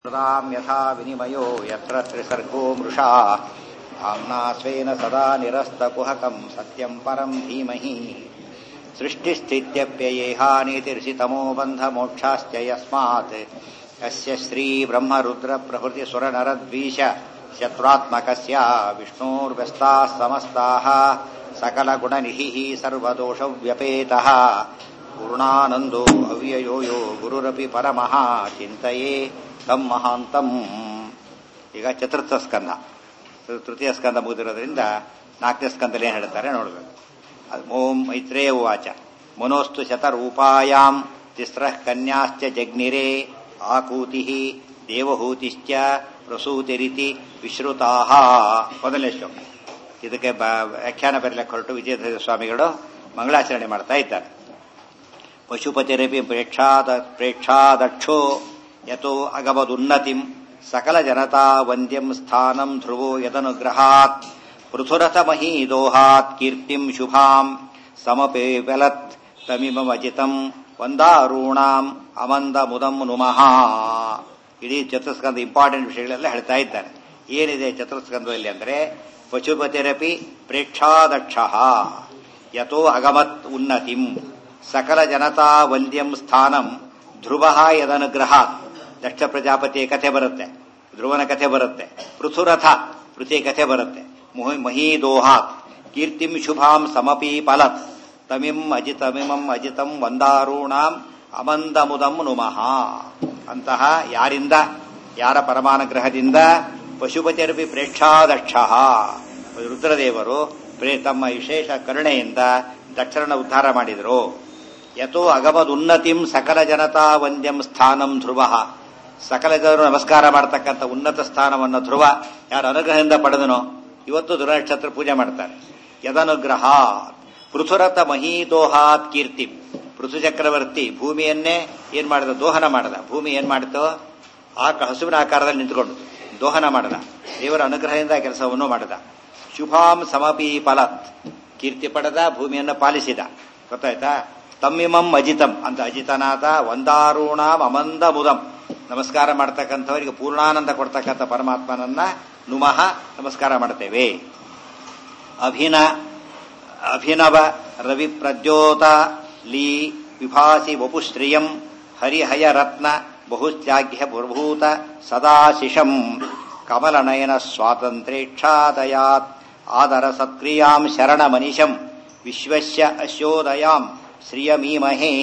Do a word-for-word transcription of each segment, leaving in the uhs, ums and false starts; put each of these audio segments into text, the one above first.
कृतां यथा विनिमयो यत्र त्रिसर्गो मृषा धाम्ना स्वेन सदा निरस्तकुहकं सत्यं परं धीमहि सृष्टिस्थित्यप्ययेहानीतिर्षितमो बन्धमोक्षाश्च यस्मात् यस्य श्रीब्रह्मरुद्रप्रभृतिसुरनरद्वीष शत्रुत्मकस्य विष्णोर्व्यस्ताः समस्ताः सकलगुणनिधिः सर्वदोषव्यपेतः पूर्णानन्दो अव्ययो यो गुरुरपि परमः चिन्तये ತಮ್ಮ ಮಹಾಂತಂ. ಈಗ ಚತುರ್ಥ ಸ್ಕಂದ, ತೃತೀಯ ಸ್ಕಂದ ಮುಗಿದಿರೋದ್ರಿಂದ ನಾಲ್ಕನೇ ಸ್ಕಂದಲ್ಲಿ ಏನು ಹೇಳ್ತಾರೆ ನೋಡ್ಬೇಕು. ಅದು ಓಂ ಮೈತ್ರೇಯ ಉವಾಚ ಮನೋಸ್ತು ಶತರೂಪಾಯಾಂ ತಿಸ್ರಃ ಕನ್ಯಾಶ್ಚ ಜಗ್ನಿರೇ ಆಕೂತಿ ದೇವಹೂತಿಶ್ಚ ಪ್ರಸೂತಿರಿತಿ ವಿಶ್ರುತಾಃ. ಮೊದಲನೇ ಶ್ಲೋಕ. ಇದಕ್ಕೆ ವ್ಯಾಖ್ಯಾನ ಬರಲಿಕ್ಕೆ ಹೊರಟು ವಿಜಯಧ್ವಜ ಸ್ವಾಮಿಗಳು ಮಂಗಳಾಚರಣೆ ಮಾಡ್ತಾ ಇದ್ದಾರೆ. ಪಶುಪತಿರಪಿ ಪ್ರೇಕ್ಷಾದ ಪ್ರೇಕ್ಷಾದಕ್ಷೋ ಯತೋ ಅಗಮದುನ್ನತಿಂ ಸಕಲ ಜನತಾ ವಂದ್ಯಂ ಸ್ಥಾನಂ ಧ್ರುವೋ ಯದನುಗ್ರಹಾತ್ ಪೃಥುರಥ ಮಹೀದೋಹಾತ್ ಕೀರ್ತಿಂ ಶುಭಾಂ ಸಮಪೇಪಲತ್ ತಮಿಮಜಿತಂ ವಂದಾರೂಣಾಂ ಅಮಂದ ಮುದಂ ನುಮಃ. ಇಡೀ ಚತುಸ್ಕಂದ ಇಂಪಾರ್ಟೆಂಟ್ ವಿಷಯಗಳೆಲ್ಲ ಹೇಳ್ತಾ ಇದ್ದಾರೆ. ಏನಿದೆ ಚತುಸ್ಕಂದದಲ್ಲಿ ಅಂದರೆ ಪಶುಪತಿರಪಿ ಪ್ರೇಕ್ಷಾದಕ್ಷ ಯತೋ ಅಗಮತ್ ಉನ್ನತಿಂ ಸಕಲ ಜನತಾ ವಂದ್ಯಂ ಸ್ಥಾನಂ ಧ್ರುವ ಯದನುಗ್ರಹಾತ್. ದಕ್ಷ ಪ್ರಜಾಪತಿಯ ಕಥೆ ಬರುತ್ತೆ, ಧ್ರುವನ ಕಥೆ ಬರುತ್ತೆ, ಪೃಥುರಥ ಪೃಥ್ವಿ ಕಥೆ ಬರುತ್ತೆ, ಮಹೀದೋಹಾತ್ ಕೀರ್ತಿಂ ಶುಭಾಂ ಸಮಪಿ ಫಲತ್ ತಮಿಂ ಅಜಿತಮಿಮಂ ಅಜಿತಂ ವಂದಾರೂಣಾಂ ಅಮಂದ ಮುದಂ ನುಮಃ. ಅಂತಹ ಯಾರಿಂದ, ಯಾರ ಪರಮಾನುಗ್ರಹದಿಂದ ಪಶುಪತಿರಪಿ ಪ್ರೇಕ್ಷಾದಕ್ಷ ರುದ್ರದೇವರು ತಮ್ಮ ವಿಶೇಷ ಕರುಣೆಯಿಂದ ದಕ್ಷರನ್ನ ಉದ್ಧಾರ ಮಾಡಿದರು. ಯಥೋ ಅಗಮದುನ್ನತಿಂ ಸಕಲ ಜನತಾ ವಂದ್ಯಂ ಸ್ಥಾನಂ ಧ್ರುವ. ಸಕಲ ಜನರು ನಮಸ್ಕಾರ ಮಾಡತಕ್ಕಂಥ ಉನ್ನತ ಸ್ಥಾನವನ್ನು ಧ್ರುವ ಯಾರ ಅನುಗ್ರಹದಿಂದ ಪಡೆದನೋ ಇವತ್ತು ಧ್ರುವ ನಕ್ಷತ್ರ ಪೂಜೆ ಮಾಡ್ತಾರೆ. ಯದನುಗ್ರಹ ಪೃಥುರಥ ಮಹೀದೋಹಾತ್ ಕೀರ್ತಿ. ಪೃಥು ಚಕ್ರವರ್ತಿ ಭೂಮಿಯನ್ನೇ ಏನ್ ಮಾಡಿದ, ದೋಹನ ಮಾಡದ. ಭೂಮಿ ಏನ್ ಮಾಡಿತೋ ಆ ಹಸುವಿನ ಆಕಾರದಲ್ಲಿ ನಿಂತ್ಕೊಂಡು ದೋಹನ ಮಾಡದ. ದೇವರ ಅನುಗ್ರಹದಿಂದ ಕೆಲಸವನ್ನು ಮಾಡದ. ಶುಭಾಂ ಸಮಪಿ ಫಲತ್ ಕೀರ್ತಿ ಪಡೆದ, ಭೂಮಿಯನ್ನು ಪಾಲಿಸಿದ. ಗೊತ್ತಾಯ್ತಾ? ತಮ್ಮಿಮಂ ಅಜಿತಂ ಅಂತ ಅಜಿತನಾದ ವಂದಾರೂಣಾಂ ಅಮಂದ ಮುದಂ. ನಮಸ್ಕಾರ ಮಾಡ್ತಕ್ಕಂಥವರಿಗೆ ಪೂರ್ಣಾನಂದ ಕೊಡ್ತಕ್ಕಂಥ ಪರಮಾತ್ಮನನ್ನ ನುಮಃ ನಮಸ್ಕಾರ ಮಾಡ್ತೇವೆ. ಅಭಿನ ಅಭಿನವ ರವಿ ಪ್ರಜ್ಯೋತ ಲೀ ವಿಭಾಸಿ ವಪುಶ್ರಿಯಂ ಹರಿಹಯ ರತ್ನ ಬಹುತ್ಯಾಗ್ಯ ಪ್ರಭೂತ ಸದಾಶಿಷಂ ಕಮಲನಯನ ಸ್ವಾತಂತ್ರ್ಯೇಕ್ಷಾದಯಾತ್ ಆದರ ಸತ್ಕ್ರಿಯಾಂ ಶರಣ ಮನಿಷಂ ವಿಶ್ವಸ್ಯ ಅಶೋದಯಾಂ ಶ್ರಿಯಮೀಮಹೇ.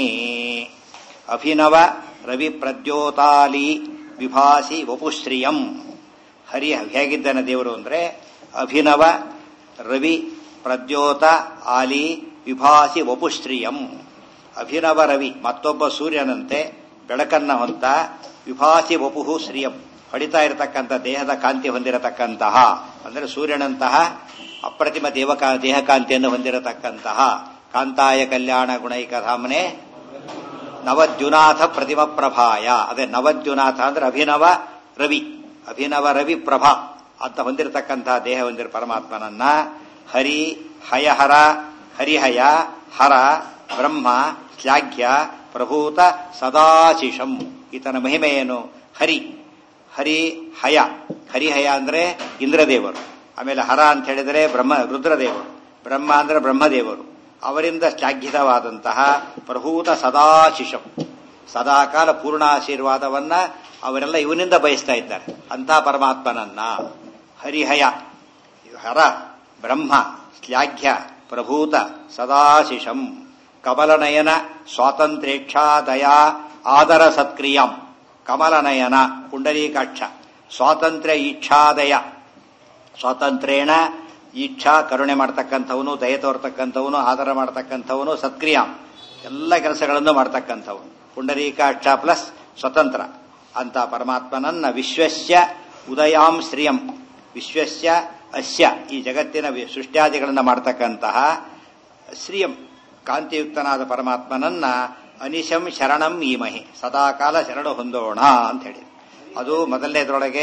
ಅಭಿನವ ರವಿ ಪ್ರದ್ಯೋತಾಲಿ ವಿಭಾಸಿ ವಪುಶ್ರಿಯಂ. ಹರಿ ಹೇಗಿದ್ದಾನೆ ದೇವರು ಅಂದ್ರೆ ಅಭಿನವ ರವಿ ಪ್ರದ್ಯೋತ ಆಲಿ ವಿಭಾಸಿ ವಪುಶ್ರಿಯಂ. ಅಭಿನವ ರವಿ ಮತ್ತೊಬ್ಬ ಸೂರ್ಯನಂತೆ ಬೆಳಕನ್ನ ಹೊಂತ, ವಿಭಾಸಿ ವಪುಹು ಶ್ರಿಯಂ ಹೊಡಿತಾ ಇರತಕ್ಕಂಥ ದೇಹದ ಕಾಂತಿ ಹೊಂದಿರತಕ್ಕಂತಹ, ಅಂದರೆ ಸೂರ್ಯನಂತಹ ಅಪ್ರತಿಮ ದೇವಕಾ ದೇಹಕಾಂತಿಯನ್ನು ಹೊಂದಿರತಕ್ಕಂತಹ ಕಾಂತಾಯ ಕಲ್ಯಾಣ ಗುಣೈಕಧಾಮನೆ ನವದ್ಯುನಾಥ ಪ್ರತಿಮ ಪ್ರಭಾಯ. ಅದೇ ನವದ್ಯುನಾಥ ಅಂದ್ರೆ ಅಭಿನವ ರವಿ, ಅಭಿನವ ರವಿ ಪ್ರಭಾ ಅಂತ ಹೊಂದಿರತಕ್ಕಂತಹ ದೇಹ ಹೊಂದಿರ ಪರಮಾತ್ಮನನ್ನ ಹರಿ ಹಯಹರ ಹರಿಹಯ ಹರ ಬ್ರಹ್ಮ ಶ್ಲಾಘ್ಯ ಪ್ರಭೂತ ಸದಾಶಿಷಂ. ಈತನ ಮಹಿಮೆಯೇನು? ಹರಿ ಹರಿ ಹಯ. ಹರಿಹಯ ಅಂದ್ರೆ ಇಂದ್ರದೇವರು. ಆಮೇಲೆ ಹರ ಅಂತ ಹೇಳಿದರೆ ಬ್ರಹ್ಮ ರುದ್ರದೇವರು. ಬ್ರಹ್ಮ ಅಂದ್ರೆ ಬ್ರಹ್ಮದೇವರು. ಅವರಿಂದ ಶ್ಲಾಘಿತವಾದಂತಹ ಪ್ರಭೂತ ಸದಾಶಿಷಂ, ಸದಾಕಾಲ ಪೂರ್ಣಾಶೀರ್ವಾದವನ್ನ ಅವರೆಲ್ಲ ಇವನಿಂದ ಬಯಸ್ತಾ ಇದ್ದಾರೆ. ಅಂತಹ ಪರಮಾತ್ಮನನ್ನ ಹರಿಹಯ ಹರ ಬ್ರಹ್ಮ ಶ್ಲಾಘ್ಯ ಪ್ರಭೂತ ಸದಾಶಿಷಂ ಕಮಲನಯನ ಸ್ವಾತಂತ್ರ್ಯೇಕ್ಷಾದಯ ಆದರ ಸತ್ಕ್ರಿಯಾಂ. ಕಮಲನಯನ ಪುಂಡರೀಕಾಕ್ಷ, ಸ್ವಾತಂತ್ರ್ಯ ಈಚ್ಛಾದಯ ಸ್ವಾತಂತ್ರ್ಯೇಣ ಈಚ್ಛಾ ಕರುಣೆ ಮಾಡ್ತಕ್ಕಂಥವನು, ದಯ ತೋರ್ತಕ್ಕಂಥವನು, ಆದರ ಮಾಡ್ತಕ್ಕಂಥವನು, ಸತ್ಕ್ರಿಯಾ ಎಲ್ಲ ಕೆಲಸಗಳನ್ನು ಮಾಡ್ತಕ್ಕಂಥವನು. ಪುಂಡರೀಕಾಕ್ಷ ಪ್ಲಸ್ ಸ್ವತಂತ್ರ ಅಂತ ಪರಮಾತ್ಮನನ್ನ ವಿಶ್ವಸ್ಯ ಉದಯಾಂ ಶ್ರಿಯಂ. ವಿಶ್ವಸ್ಯ ಅಸ್ಯ ಈ ಜಗತ್ತಿನ ಸೃಷ್ಟ್ಯಾದಿಗಳನ್ನು ಮಾಡ್ತಕ್ಕಂತಹ ಶ್ರಿಯಂ ಕಾಂತಿಯುಕ್ತನಾದ ಪರಮಾತ್ಮನನ್ನ ಅನಿಶಂ ಶರಣಂ ಈಮಹಿ ಸದಾಕಾಲ ಶರಣ ಹೊಂದೋಣ ಅಂತ ಹೇಳಿ. ಅದು ಮೊದಲನೇದ್ರೊಳಗೆ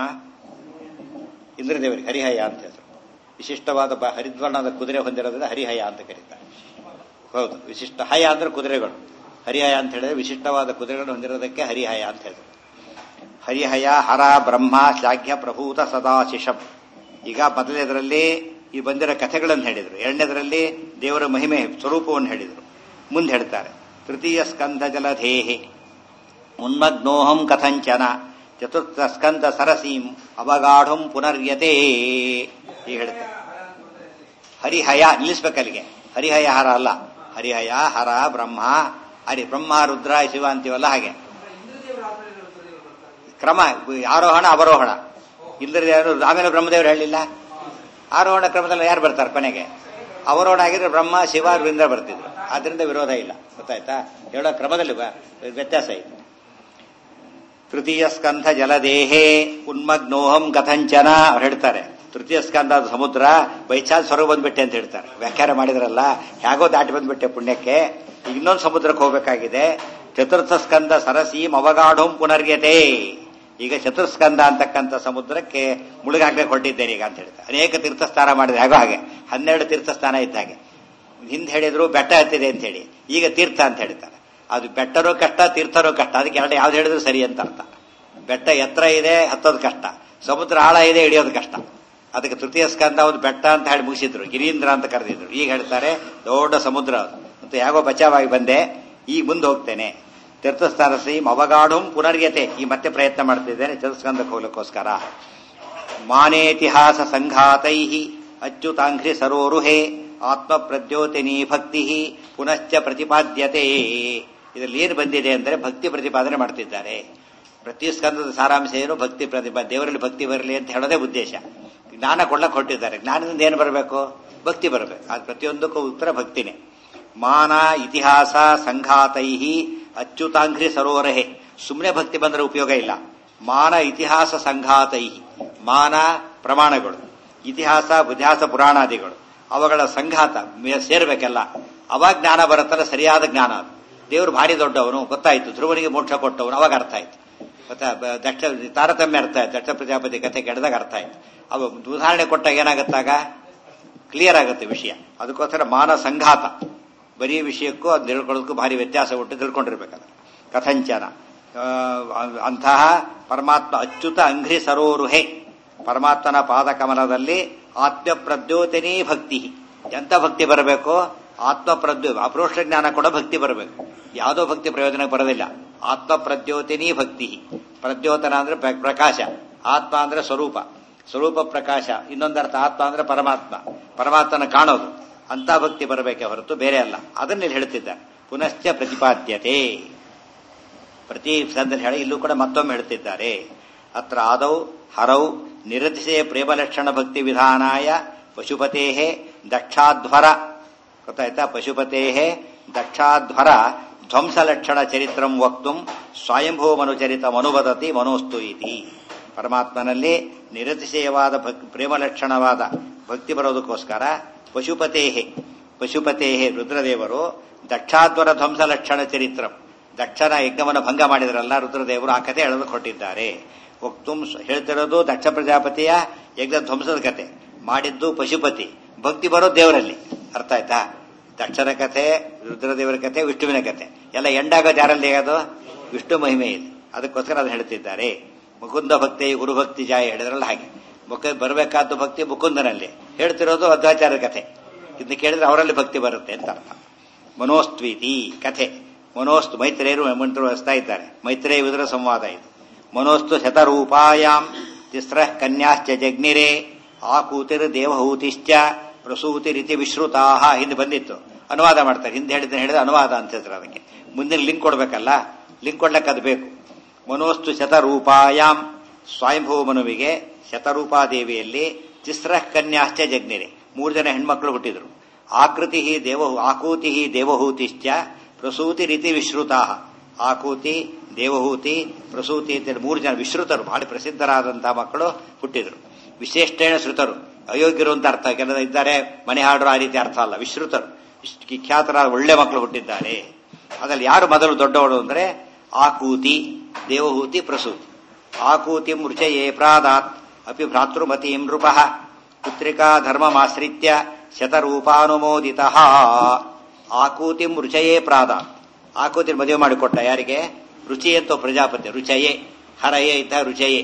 ಇಂದ್ರದೇವರಿಗೆ ಹರಿಹಯ ಅಂತ ಹೆಸರು. ವಿಶಿಷ್ಟವಾದ ಹರಿದ್ವರ್ಣದ ಕುದುರೆ ಹೊಂದಿರೋದ್ರಿಂದ ಹರಿಹಯ ಅಂತ ಕರೀತಾರೆ. ಹೌದು, ವಿಶಿಷ್ಟ ಹಯ ಅಂದ್ರೆ ಕುದುರೆಗಳು. ಹರಿಹಯ ಅಂತ ಹೇಳಿದ್ರೆ ವಿಶಿಷ್ಟವಾದ ಕುದುರೆಗಳನ್ನು ಹೊಂದಿರೋದಕ್ಕೆ ಹರಿಹಯ ಅಂತ ಹೇಳಿದ್ರು. ಹರಿಹಯ ಹರ ಬ್ರಹ್ಮ ಶ್ಲಾಘ್ಯ ಪ್ರಭೂತ ಸದಾಶಿಷಂ. ಈಗ ಮೊದಲನೇದರಲ್ಲಿ ಈ ಬಂದಿರೋ ಕಥೆಗಳನ್ನು ಹೇಳಿದರು, ಎರಡನೇದರಲ್ಲಿ ದೇವರ ಮಹಿಮೆ ಸ್ವರೂಪವನ್ನು ಹೇಳಿದರು. ಮುಂದೆ ಹೇಳ್ತಾರೆ ತೃತೀಯ ಸ್ಕಂಧ ಜಲಧೇಹಿ ಉನ್ಮಗ್ನೋಹಂ ಕಥಂಚನ ಚತುರ್ಥ ಸ್ಕಂಧ ಸರಸೀಂ ಅವಗಾಢಂ ಪುನರ್ಯತೆ. ಈಗ ಹೇಳ್ತಾರೆ ಹರಿಹಯ ನಿಲ್ಲಿಸ್ಬೇಕಲ್ಲಿಗೆ, ಹರಿಹಯ ಹರ ಅಲ್ಲ, ಹರಿಹಯ ಹರ ಬ್ರಹ್ಮ, ಹರಿ ಬ್ರಹ್ಮ ರುದ್ರ ಶಿವ ಅಂತೀವಲ್ಲ ಹಾಗೆ ಕ್ರಮ ಆರೋಹಣ ಅವರೋಹಣ ಇಲ್ಲದ್ರೆ ಯಾರು ಆಮೇಲೆ ಬ್ರಹ್ಮದೇವರು ಹೇಳಿಲ್ಲ. ಆರೋಹಣ ಕ್ರಮದಲ್ಲಿ ಯಾರು ಬರ್ತಾರೆ ಕೊನೆಗೆ? ಅವರೋಹಣ ಆಗಿದ್ರೆ ಬ್ರಹ್ಮ ಶಿವ ರುದ್ರ ಬರ್ತಿದ್ರು. ಆದ್ರಿಂದ ವಿರೋಧ ಇಲ್ಲ, ಗೊತ್ತಾಯ್ತಾ? ಹೇಳೋ ಕ್ರಮದಲ್ಲಿ ವ್ಯತ್ಯಾಸ ಇದೆ. ತೃತೀಯ ಸ್ಕಂಧ ಜಲದೇಹೇ ಉನ್ಮಗ್ನೋಹಂ ಕಥಂಚನ ಅವ್ರು ಹೇಳ್ತಾರೆ. ತೃತೀಯ ಸ್ಕಂಧ ಅದು ಸಮುದ್ರ, ಬೈಚಾನ್ಸ್ ಹೊರಗೆ ಬಂದ್ಬಿಟ್ಟೆ ಅಂತ ಹೇಳ್ತಾರೆ. ವ್ಯಾಖ್ಯಾನ ಮಾಡಿದ್ರಲ್ಲ, ಹೇಗೋ ದಾಟಿ ಬಂದ್ಬಿಟ್ಟೆ ಪುಣ್ಯಕ್ಕೆ, ಇನ್ನೊಂದು ಸಮುದ್ರಕ್ಕೆ ಹೋಗಬೇಕಾಗಿದೆ. ಚತುರ್ಥ ಸ್ಕಂಧ ಸರಸೀಂ ಅವಗಾಢಂ ಪುನರ್ಯತೆ. ಈಗ ಚತುರ್ಸ್ಕಂಧ ಅಂತಕ್ಕಂಥ ಸಮುದ್ರಕ್ಕೆ ಮುಳುಗಾಗ್ಲಿಕ್ಕೆ ಹೊರಟಿದ್ದೇನೆ ಈಗ ಅಂತ ಹೇಳ್ತಾರೆ. ಅನೇಕ ತೀರ್ಥಸ್ಥಾನ ಮಾಡಿದ್ರೆ ಹೇಗೋ ಹಾಗೆ ಹನ್ನೆರಡು ತೀರ್ಥಸ್ಥಾನ ಇದ್ದ ಹಾಗೆ. ಹಿಂದೆ ಹೇಳಿದ್ರು ಬೆಟ್ಟ ಹತ್ತಿದೆ ಅಂತ ಹೇಳಿ, ಈಗ ತೀರ್ಥ ಅಂತ ಹೇಳ್ತಾರೆ. ಅದು ಬೆಟ್ಟನೂ ಕಷ್ಟ ತೀರ್ಥನೂ ಕಷ್ಟ, ಅದಕ್ಕೆ ಎರಡು ಯಾವ್ದು ಹೇಳಿದ್ರು ಸರಿ ಅಂತ ಅರ್ಥ. ಬೆಟ್ಟ ಎತ್ತರ ಇದೆ ಹತ್ತೋದು ಕಷ್ಟ, ಸಮುದ್ರ ಆಳ ಇದೆ ಹಿಡಿಯೋದು ಕಷ್ಟ. ಅದಕ್ಕೆ ತೃತೀಯ ಸ್ಕಂಧ ಒಂದು ಬೆಟ್ಟ ಅಂತ ಹೇಳಿ ಮುಗಿಸಿದ್ರು, ಗಿರೀಂದ್ರ ಅಂತ ಕರೆದಿದ್ರು. ಈಗ ಹೇಳ್ತಾರೆ ದೊಡ್ಡ ಸಮುದ್ರ ಅದು ಮತ್ತು ಹೇಗೋ ಬಚಾವಾಗಿ ಬಂದೆ, ಈಗ ಮುಂದೆ ಹೋಗ್ತೇನೆ. ತೀರ್ಥಸ್ಥಾನಸಿ ಅವಗಾಢಂ ಪುನರ್ಯತೆ. ಈ ಮತ್ತೆ ಪ್ರಯತ್ನ ಮಾಡ್ತಿದ್ದೇನೆ ಚತುಸ್ಕಂಧಕ್ಕೆ ಹೋಗ್ಲಿಕ್ಕೋಸ್ಕರ. ಮಾನೇತಿಹಾಸ ಸಂಘಾತೈ ಅಚ್ಯುತಾಂಘ್ರಿ ಸರೋರುಹೇ ಆತ್ಮ ಪ್ರದ್ಯೋತಿನಿ ಭಕ್ತಿ ಪುನಶ್ಚ ಪ್ರತಿಪಾದ್ಯತೆ. ಇದರಲ್ಲಿ ಏನು ಬಂದಿದೆ ಅಂದರೆ ಭಕ್ತಿ ಪ್ರತಿಪಾದನೆ ಮಾಡ್ತಿದ್ದಾರೆ. ಪ್ರತಿ ಸ್ಕಂದದ ಸಾರಾಂಶ ಏನು? ಭಕ್ತಿ ಪ್ರತಿಪಾ ದೇವರಲ್ಲಿ ಭಕ್ತಿ ಬರಲಿ ಅಂತ ಹೇಳೋದೇ ಉದ್ದೇಶ. ಜ್ಞಾನ ಕೊಡ್ಲಕ್ಕೆ ಹೊರಟಿದ್ದಾರೆ. ಜ್ಞಾನದಿಂದ ಏನು ಬರಬೇಕು? ಭಕ್ತಿ ಬರಬೇಕು. ಅದು ಪ್ರತಿಯೊಂದಕ್ಕೂ ಉತ್ತರ ಭಕ್ತಿನೇ. ಮಾನ ಇತಿಹಾಸ ಸಂಘಾತೈ ಅಚ್ಯುತಾಂಘ್ರಿ ಸರೋರಹೆ. ಸುಮ್ಮನೆ ಭಕ್ತಿ ಬಂದರೆ ಉಪಯೋಗ ಇಲ್ಲ. ಮಾನ ಇತಿಹಾಸ ಸಂಘಾತೈ, ಮಾನ ಪ್ರಮಾಣಗಳು, ಇತಿಹಾಸ ಇತಿಹಾಸ ಪುರಾಣಾದಿಗಳು, ಅವುಗಳ ಸಂಘಾತ ಸೇರ್ಬೇಕೆಲ್ಲ. ಅವಾಗ ಜ್ಞಾನ ಬರುತ್ತಲ್ಲ, ಸರಿಯಾದ ಜ್ಞಾನ. ಅದು ದೇವರು ಭಾರಿ ದೊಡ್ಡವನು ಗೊತ್ತಾಯ್ತು, ಧ್ರುವನಿಗೆ ಮೋಕ್ಷ ಕೊಟ್ಟವನು, ಅವಾಗ ಅರ್ಥ ಆಯ್ತು. ಮತ್ತೆ ದಕ್ಷ ತಾರತಮ್ಯ ಅರ್ಥ ಆಯ್ತು, ದಕ್ಷ ಪ್ರಜಾಪತಿ ಕಥೆ ಕೆಡದಾಗ ಅರ್ಥ ಆಯ್ತು. ಅವ ಉದಾಹರಣೆ ಕೊಟ್ಟಾಗ ಏನಾಗುತ್ತಾಗ ಕ್ಲಿಯರ್ ಆಗುತ್ತೆ ವಿಷಯ. ಅದಕ್ಕೋಸ್ಕರ ಮಾನ ಸಂಘಾತ, ಬರೀ ವಿಷಯಕ್ಕೂ ಅದು ತಿಳ್ಕೊಳ್ಳೋದಕ್ಕೂ ಭಾರಿ ವ್ಯತ್ಯಾಸ ಉಂಟು, ತಿಳ್ಕೊಂಡಿರ್ಬೇಕಾದ್ರೆ. ಕಥಂಚನ ಅಂತಹ ಪರಮಾತ್ಮ ಅಚ್ಯುತ ಅಂಘ್ರಿ ಸರೋರುಹೆ, ಪರಮಾತ್ಮನ ಪಾದಕಮಲದಲ್ಲಿ ಆತ್ಮ ಪ್ರದ್ಯೋತಿನಿ ಭಕ್ತಿ. ಎಂತ ಭಕ್ತಿ ಬರಬೇಕು? ಆತ್ಮ ಪ್ರದ್ಯೋ ಅಪ್ರೋಷ್ಟ ಜ್ಞಾನ ಕೂಡ ಭಕ್ತಿ ಬರಬೇಕು. ಯಾವುದೋ ಭಕ್ತಿ ಪ್ರಯೋಜನಕ್ಕೆ ಬರೋದಿಲ್ಲ. ಆತ್ಮ ಪ್ರದ್ಯೋತಿನಿ ಭಕ್ತಿ. ಪ್ರದ್ಯೋತನ ಅಂದ್ರೆ ಪ್ರಕಾಶ, ಆತ್ಮ ಅಂದ್ರೆ ಸ್ವರೂಪ, ಸ್ವರೂಪ ಪ್ರಕಾಶ. ಇನ್ನೊಂದರ್ಥ ಆತ್ಮ ಅಂದ್ರೆ ಪರಮಾತ್ಮ, ಪರಮಾತ್ಮನ ಕಾಣೋದು. ಅಂತ ಭಕ್ತಿ ಬರಬೇಕೆ ಹೊರತು ಬೇರೆ ಅಲ್ಲ. ಅದನ್ನಿಲ್ಲಿ ಹೇಳ್ತಿದ್ದಾರೆ. ಪುನಶ್ಚ ಪ್ರತಿಪಾದ್ಯತೆ. ಪ್ರತಿ ಸಂದಲ್ಲಿ ಹೇಳಿ ಇಲ್ಲೂ ಕೂಡ ಮತ್ತೊಮ್ಮೆ ಹೇಳ್ತಿದ್ದಾರೆ. ಅತ್ರ ಆದೌ ಹರೌ ನಿರತಿಸೇ ಪ್ರೇಮಲಕ್ಷಣ ಭಕ್ತಿ ವಿಧಾನಾಯ ಪಶುಪತೇ ದಕ್ಷಾಧ್ವರ. ಗೊತ್ತಾಯ್ತಾ? ಪಶುಪತೇ ದಕ್ಷಾಧ್ವರ ಧ್ವಂಸಲಕ್ಷಣ ಚರಿತ್ರಂ ವಕ್ತುಂ ಸ್ವಯಂಭೂ ಮನುಚರಿತ ಮನುವದತಿ ಮನೋಸ್ತು ಇತಿ. ಪರಮಾತ್ಮನಲ್ಲಿ ನಿರತಿಶಯವಾದ ಪ್ರೇಮಲಕ್ಷಣವಾದ ಭಕ್ತಿ ಬರೋದಕ್ಕೋಸ್ಕರ ಪಶುಪತೇ ಪಶುಪತೇ ರುದ್ರದೇವರು ದಕ್ಷಾಧ್ವರ ಧ್ವಂಸ ಲಕ್ಷಣ ಚರಿತ್ರ, ದಕ್ಷನ ಯಜ್ಞವನ್ನು ಭಂಗ ಮಾಡಿದ್ರಲ್ಲ ರುದ್ರದೇವರು, ಆ ಕಥೆ ಹೇಳೋದಕ್ಕೆ ಹೊರಟಿದ್ದಾರೆ. ವಕ್ತುಂ ಹೇಳ್ತಿರೋದು ದಕ್ಷ ಪ್ರಜಾಪತಿಯ ಯಜ್ಞ ಧ್ವಂಸದ ಕತೆ, ಮಾಡಿದ್ದು ಪಶುಪತಿ. ಭಕ್ತಿ ಬರೋದು ದೇವರಲ್ಲಿ. ಅರ್ಥ ಆಯ್ತಾ? ದಕ್ಷನ ಕಥೆ, ರುದ್ರದೇವರ ಕಥೆ, ವಿಷ್ಣುವಿನ ಕಥೆ ಎಲ್ಲ ಎಂಡಾಗೋದು ಯಾರಲ್ಲಿ? ಅದು ವಿಷ್ಣು ಮಹಿಮೆ ಇದೆ. ಅದಕ್ಕೋಸ್ಕರ ಅದನ್ನು ಹೇಳ್ತಿದ್ದಾರೆ. ಮುಕುಂದ ಭಕ್ತಿ ಗುರುಭಕ್ತಿ ಜಾಯ ಹೇಳಿದ್ರಲ್ಲ ಹಾಗೆ, ಮುಖ ಬರಬೇಕಾದ ಭಕ್ತಿ ಮುಕುಂದನಲ್ಲಿ. ಹೇಳ್ತಿರೋದು ಅದ್ವಾಚಾರ್ಯರ ಕಥೆ. ಇದನ್ನ ಕೇಳಿದ್ರೆ ಅವರಲ್ಲಿ ಭಕ್ತಿ ಬರುತ್ತೆ ಅಂತ ಅರ್ಥ. ಮನೋಸ್ತ್ವೀತಿ ಕಥೆ. ಮನೋಸ್ತು ಮೈತ್ರೇಯರು ಮಂತ್ರ ವಹಿಸ್ತಾ ಇದ್ದಾರೆ. ಮೈತ್ರೇಯ ವಿದುರ ಸಂವಾದ ಇದು. ಮನೋಸ್ತು ಶತರೂಪಾಯಾಮ್ ತಿಸ್ರ ಕನ್ಯಾಶ್ಚ ಜಗ್ನಿರೇ ಆಕೂತಿರ್ ದೇವಹೂತಿಶ್ಚ ಪ್ರಸೂತಿರಿತಿ ವಿಶ್ರುತಾ. ಹಿಂದೆ ಬಂದಿತ್ತು, ಅನುವಾದ ಮಾಡ್ತಾರೆ. ಹಿಂದೆ ಹೇಳಿದ್ರೆ ಹೇಳಿದ್ರೆ ಅನುವಾದ ಅಂತ ಹೇಳ್ತಾರೆ. ಅದಕ್ಕೆ ಮುಂದಿನ ಲಿಂಕ್ ಕೊಡ್ಬೇಕಲ್ಲ, ಲಿಂಕ್ ಕೊಡ್ಲಿಕ್ಕೆ ಅದು ಬೇಕು. ಮನೋಸ್ತು ಶತರೂಪಾಯಾಮ್, ಸ್ವಯಂಭೂ ಮನುವಿಗೆ ಶತರೂಪಾದೇವಿಯಲ್ಲಿ ತಿಸ್ರ ಕನ್ಯಾಶ್ಚ ಜಗ್ನಿರೆ, ಮೂರು ಜನ ಹೆಣ್ಮಕ್ಳು ಹುಟ್ಟಿದ್ರು. ಆಕೃತಿ ದೇವ ಆಕೂತಿ ದೇವಹೂತಿಶ್ಚ ಪ್ರಸೂತಿ ರೀತಿ ವಿಶ್ರುತಾ. ಆಕೂತಿ, ದೇವಹೂತಿ, ಪ್ರಸೂತಿ ಅಂತೇಳಿ ಮೂರು ಜನ ವಿಶ್ರುತರು, ಬಹಳ ಪ್ರಸಿದ್ಧರಾದಂತಹ ಮಕ್ಕಳು ಹುಟ್ಟಿದ್ರು. ವಿಶೇಷೇಣ ಶ್ರುತರು, ಅಯೋಗ್ಯರು ಅಂತ ಅರ್ಥ. ಕೆಲವು ಇದ್ದಾರೆ ಮನೆ ಹಾಡರು, ಆ ರೀತಿ ಅರ್ಥ ಅಲ್ಲ. ವಿಶ್ರುತರು, ಇಷ್ಟು ಖ್ಯಾತರಾದ ಒಳ್ಳೆ ಮಕ್ಕಳು ಹುಟ್ಟಿದ್ದಾರೆ. ಅದ್ರಲ್ಲಿ ಯಾರು ಮೊದಲು ದೊಡ್ಡವಳು ಅಂದ್ರೆ ಆಕೂತಿ, ದೇವಹೂತಿ, ಪ್ರಸೂತಿ. ಆಕೂತಿಂ ರುಚಯೇ ಪ್ರಾದಾತ್ ಅಪಿ ಭ್ರಾತೃಮತೀಂ ನೃಪಃ ಪುತ್ರಿಕಾ ಧರ್ಮಮಾಶ್ರಿತ್ಯ ಶತರೂಪಾನುಮೋದಿತ. ಆಕೂತಿಂ ರುಚಯೇ ಪ್ರಾದಾತ್, ಆಕೂತಿ ಮದುವೆ ಮಾಡಿಕೊಟ್ಟ ಯಾರಿಗೆ? ರುಚಿ ಅಂತ ಪ್ರಜಾಪತಿ. ರುಚಯೇ ಹರಯೇ ಇದ್ದ ರುಚಯೇ.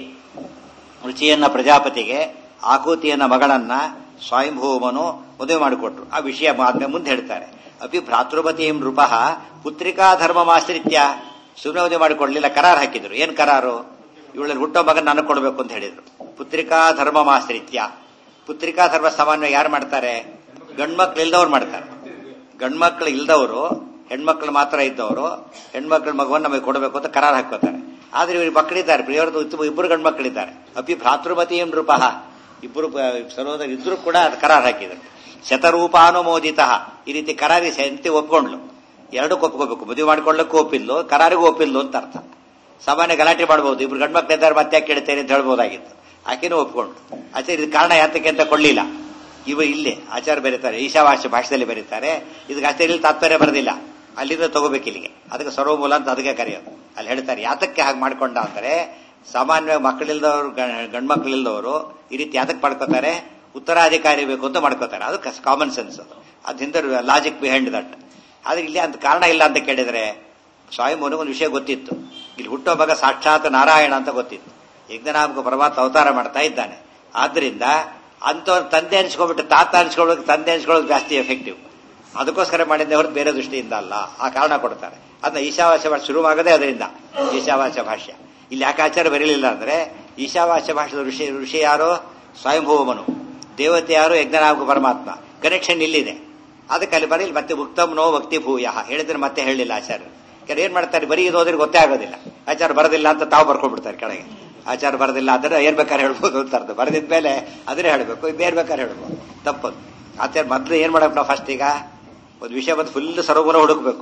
ರುಚಿಯನ್ನ ಪ್ರಜಾಪತಿಗೆ ಆಕೂತಿಯನ್ನ ಮಗಳನ್ನ ಸ್ವಯಂಭೂಮನು ಮದುವೆ ಮಾಡಿಕೊಟ್ರು. ಆ ವಿಷಯ ಆದ್ಮೇಲೆ ಮುಂದೆ ಹೇಳ್ತಾರೆ. ಅಪಿ ಭ್ರಾತೃಪತಿ ನೃಪಃ ಪುತ್ರಿಕಾ ಧರ್ಮಮಾಶ್ರಿತ್ಯ. ಸುಮ್ಮನೆ ಮದುವೆ ಮಾಡಿಕೊಡ್ಲಿಲ್ಲ, ಕರಾರ್ ಹಾಕಿದ್ರು. ಏನ್ ಕರಾರು? ಇವಳಲ್ಲಿ ಹುಟ್ಟೋ ಮಗನ ನನಗೆ ಕೊಡಬೇಕು ಅಂತ ಹೇಳಿದ್ರು. ಪುತ್ರಿಕಾ ಧರ್ಮಮಾಶ್ರಿತ್ಯ. ಪುತ್ರಿಕಾ ಧರ್ಮ ಸಾಮಾನ್ಯವಾಗಿ ಯಾರು ಮಾಡ್ತಾರೆ? ಗಂಡ್ಮಕ್ಳು ಇಲ್ದವ್ರು ಮಾಡ್ತಾರೆ. ಗಂಡ್ಮಕ್ಳು ಇಲ್ದವರು ಹೆಣ್ಮಕ್ಳು ಮಾತ್ರ ಇದ್ದವರು ಹೆಣ್ಮಕ್ಳ ಮಗುವನ್ನು ನಮಗೆ ಕೊಡಬೇಕು ಅಂತ ಕರಾರ್ ಹಾಕೋತಾರೆ. ಆದ್ರೆ ಇವ್ರಿಗೆ ಮಕ್ಕಳಿದ್ದಾರೆ, ಪ್ರಿಯವ್ರದ್ದು ಇಬ್ಬರು ಗಂಡ್ಮಕ್ಳಿದ್ದಾರೆ. ಅಪಿ ಭ್ರಾತೃಪತಿ ನೃಪಃ, ಇಬ್ಬರು ಸರೋದರ ಇದ್ರು ಕೂಡ ಅದು ಕರಾರ್ ಹಾಕಿದ್ರು. ಶತರೂಪಾನುಮೋದಿತ. ಈ ರೀತಿ ಕರಾರಿ ಸಂತಿ ಒಪ್ಕೊಂಡ್ಲು. ಎರಡಕ್ಕೂ ಒಪ್ಕೋಬೇಕು. ಮದುವೆ ಮಾಡ್ಕೊಳ್ಳಕ್ಕೂ ಒಪ್ಪಿದ್ಲು, ಕರಾರಿಗೂ ಒಪ್ಪಿದ್ಲು ಅಂತ ಅರ್ಥ. ಸಾಮಾನ್ಯ ಗಲಾಟೆ ಮಾಡಬಹುದು, ಇಬ್ರು ಗಂಡ್ಮಕ್ಳಿದ್ದಾರೆ ಮತ್ತೆ ಯಾಕೆ ಕೇಳ್ತೇನೆ ಅಂತ ಹೇಳ್ಬೋದಾಗಿತ್ತು. ಆಕೆನೂ ಒಪ್ಕೊಂಡು. ಆಚಾರ್ಯ ಇದು ಕಾರಣ ಯಾತಕ್ಕೆ ಅಂತ ಕೊಡ್ಲಿಲ್ಲ. ಇವ ಇಲ್ಲಿ ಆಚಾರ್ಯ ಬರೀತಾರೆ, ಈಶಾವಾಸ್ಯ ಭಾಷೆಯಲ್ಲಿ ಬರೀತಾರೆ. ಇದಕ್ಕೆ ಆಚಾರ್ಯಲ್ಲಿ ತಾತ್ಪರ್ಯ ಬರೋದಿಲ್ಲ, ಅಲ್ಲಿಂದ ತಗೋಬೇಕು ಇಲ್ಲಿಗೆ. ಅದಕ್ಕೆ ಸರ್ವಮೂಲ ಅಂತ ಅದಕ್ಕೆ ಕರೆಯೋದು. ಅಲ್ಲಿ ಹೇಳ್ತಾರೆ ಯಾತಕ್ಕೆ ಹಾಗೆ ಮಾಡ್ಕೊಂಡ ಅಂದ್ರೆ, ಸಾಮಾನ್ಯವಾಗಿ ಮಕ್ಕಳಿಲ್ದವರು ಗಂಡ್ಮಕ್ಳಿಲ್ದವರು ಈ ರೀತಿ ಯಾತಕ್ಕೆ ಮಾಡ್ಕೋತಾರೆ? ಉತ್ತರಾಧಿಕಾರಿ ಬೇಕು ಅಂತ ಮಾಡ್ಕೋತಾರೆ. ಅದು ಕಾಮನ್ ಸೆನ್ಸ್. ಅದು ಅದಿಂದ ಲಾಜಿಕ್ ಬಿಹೈಂಡ್ ದಟ್. ಆದ್ರೆ ಇಲ್ಲಿ ಅಂತ ಕಾರಣ ಇಲ್ಲ ಅಂತ ಕೇಳಿದ್ರೆ, ಸ್ವಯಂಭೂನಿಗೆ ಒಂದು ವಿಷಯ ಗೊತ್ತಿತ್ತು. ಇಲ್ಲಿ ಹುಟ್ಟೋ ಮಗ ಸಾಕ್ಷಾತ್ ನಾರಾಯಣ ಅಂತ ಗೊತ್ತಿತ್ತು. ಯಜ್ಞನಾಮಕ ಪರಮಾತ್ಮ ಅವತಾರ ಮಾಡ್ತಾ ಇದ್ದಾನೆ. ಆದ್ರಿಂದ ಅಂತವ್ರ ತಂದೆ ಅನ್ಸ್ಕೊಬಿಟ್ಟು ತಾತ ಅನ್ಸ್ಕೊಳಕ್ ತಂದೆ ಅನ್ಸ್ಕೊಳ್ಳೋಕೆ ಜಾಸ್ತಿ ಎಫೆಕ್ಟಿವ್. ಅದಕ್ಕೋಸ್ಕರ ಮಾಡಿದ್ದೆ ಹೊರತು ಬೇರೆ ದೃಷ್ಟಿಯಿಂದ ಅಲ್ಲ. ಆ ಕಾರಣ ಕೊಡ್ತಾರೆ. ಅದನ್ನ ಈಶಾವಾಸ್ಯ ಭಾಷೆ ಶುರುವಾಗದೆ ಅದರಿಂದ ಈಶಾವಾಸ್ಯ ಭಾಷ್ಯ. ಇಲ್ಲಿ ಯಾಕೆ ಆಚಾರ್ಯ ಬರೀಲಿಲ್ಲ ಅಂದ್ರೆ, ಈಶಾವಾಸ್ಯ ಭಾಷೆದ ಋಷಿ ಋಷಿ ಯಾರು? ಸ್ವಯಂಭೂಮನು. ದೇವತೆ ಯಾರು? ಯಜ್ಞನಾಮಕ ಪರಮಾತ್ಮ. ಕನೆಕ್ಷನ್ ಇಲ್ಲಿದೆ. ಅದಕ್ಕೆ ಅಲ್ಲಿ ಬರೀ ಮತ್ತೆ ಉಕ್ತಮ್ನೋ ಭಕ್ತಿ ಭೂಯ ಹೇಳಿದ್ರೆ ಮತ್ತೆ ಹೇಳಿಲ್ಲ ಆಚಾರ್ಯರು. ಕೆಲವು ಏನ್ ಮಾಡ್ತಾರೆ, ಬರೀ ಇದು ಹೋದ್ರೆ ಗೊತ್ತೇ ಆಗೋದಿಲ್ಲ. ಆಚಾರ ಬರೋದಿಲ್ಲ ಅಂತ ತಾವು ಬರ್ಕೊಂಡ್ಬಿಡ್ತಾರೆ ಕೆಳಗೆ. ಆಚಾರ ಬರೋದಿಲ್ಲ ಅಂದ್ರೆ ಏನ್ ಬೇಕಾದ್ರೆ ಹೇಳ್ಬೋದು ಅಂತ ಅರ್ಥ. ಬರೆದಿದ್ಮೇಲೆ ಅದನ್ನೇ ಹೇಳ್ಬೇಕು, ಬೇರೆ ಬೇಕಾದ್ರೆ ಹೇಳ್ಬೋದು. ತಪ್ಪದು. ಆಚಾರ್ಯ ಮೊದ್ಲು ಏನ್ ಮಾಡಬೇಕು ನಾವು? ಫಸ್ಟ್ ಈಗ ಒಂದು ವಿಷಯ ಬಂದು ಫುಲ್ ಸರ್ವಗುಣ ಹುಡುಕ್ಬೇಕು.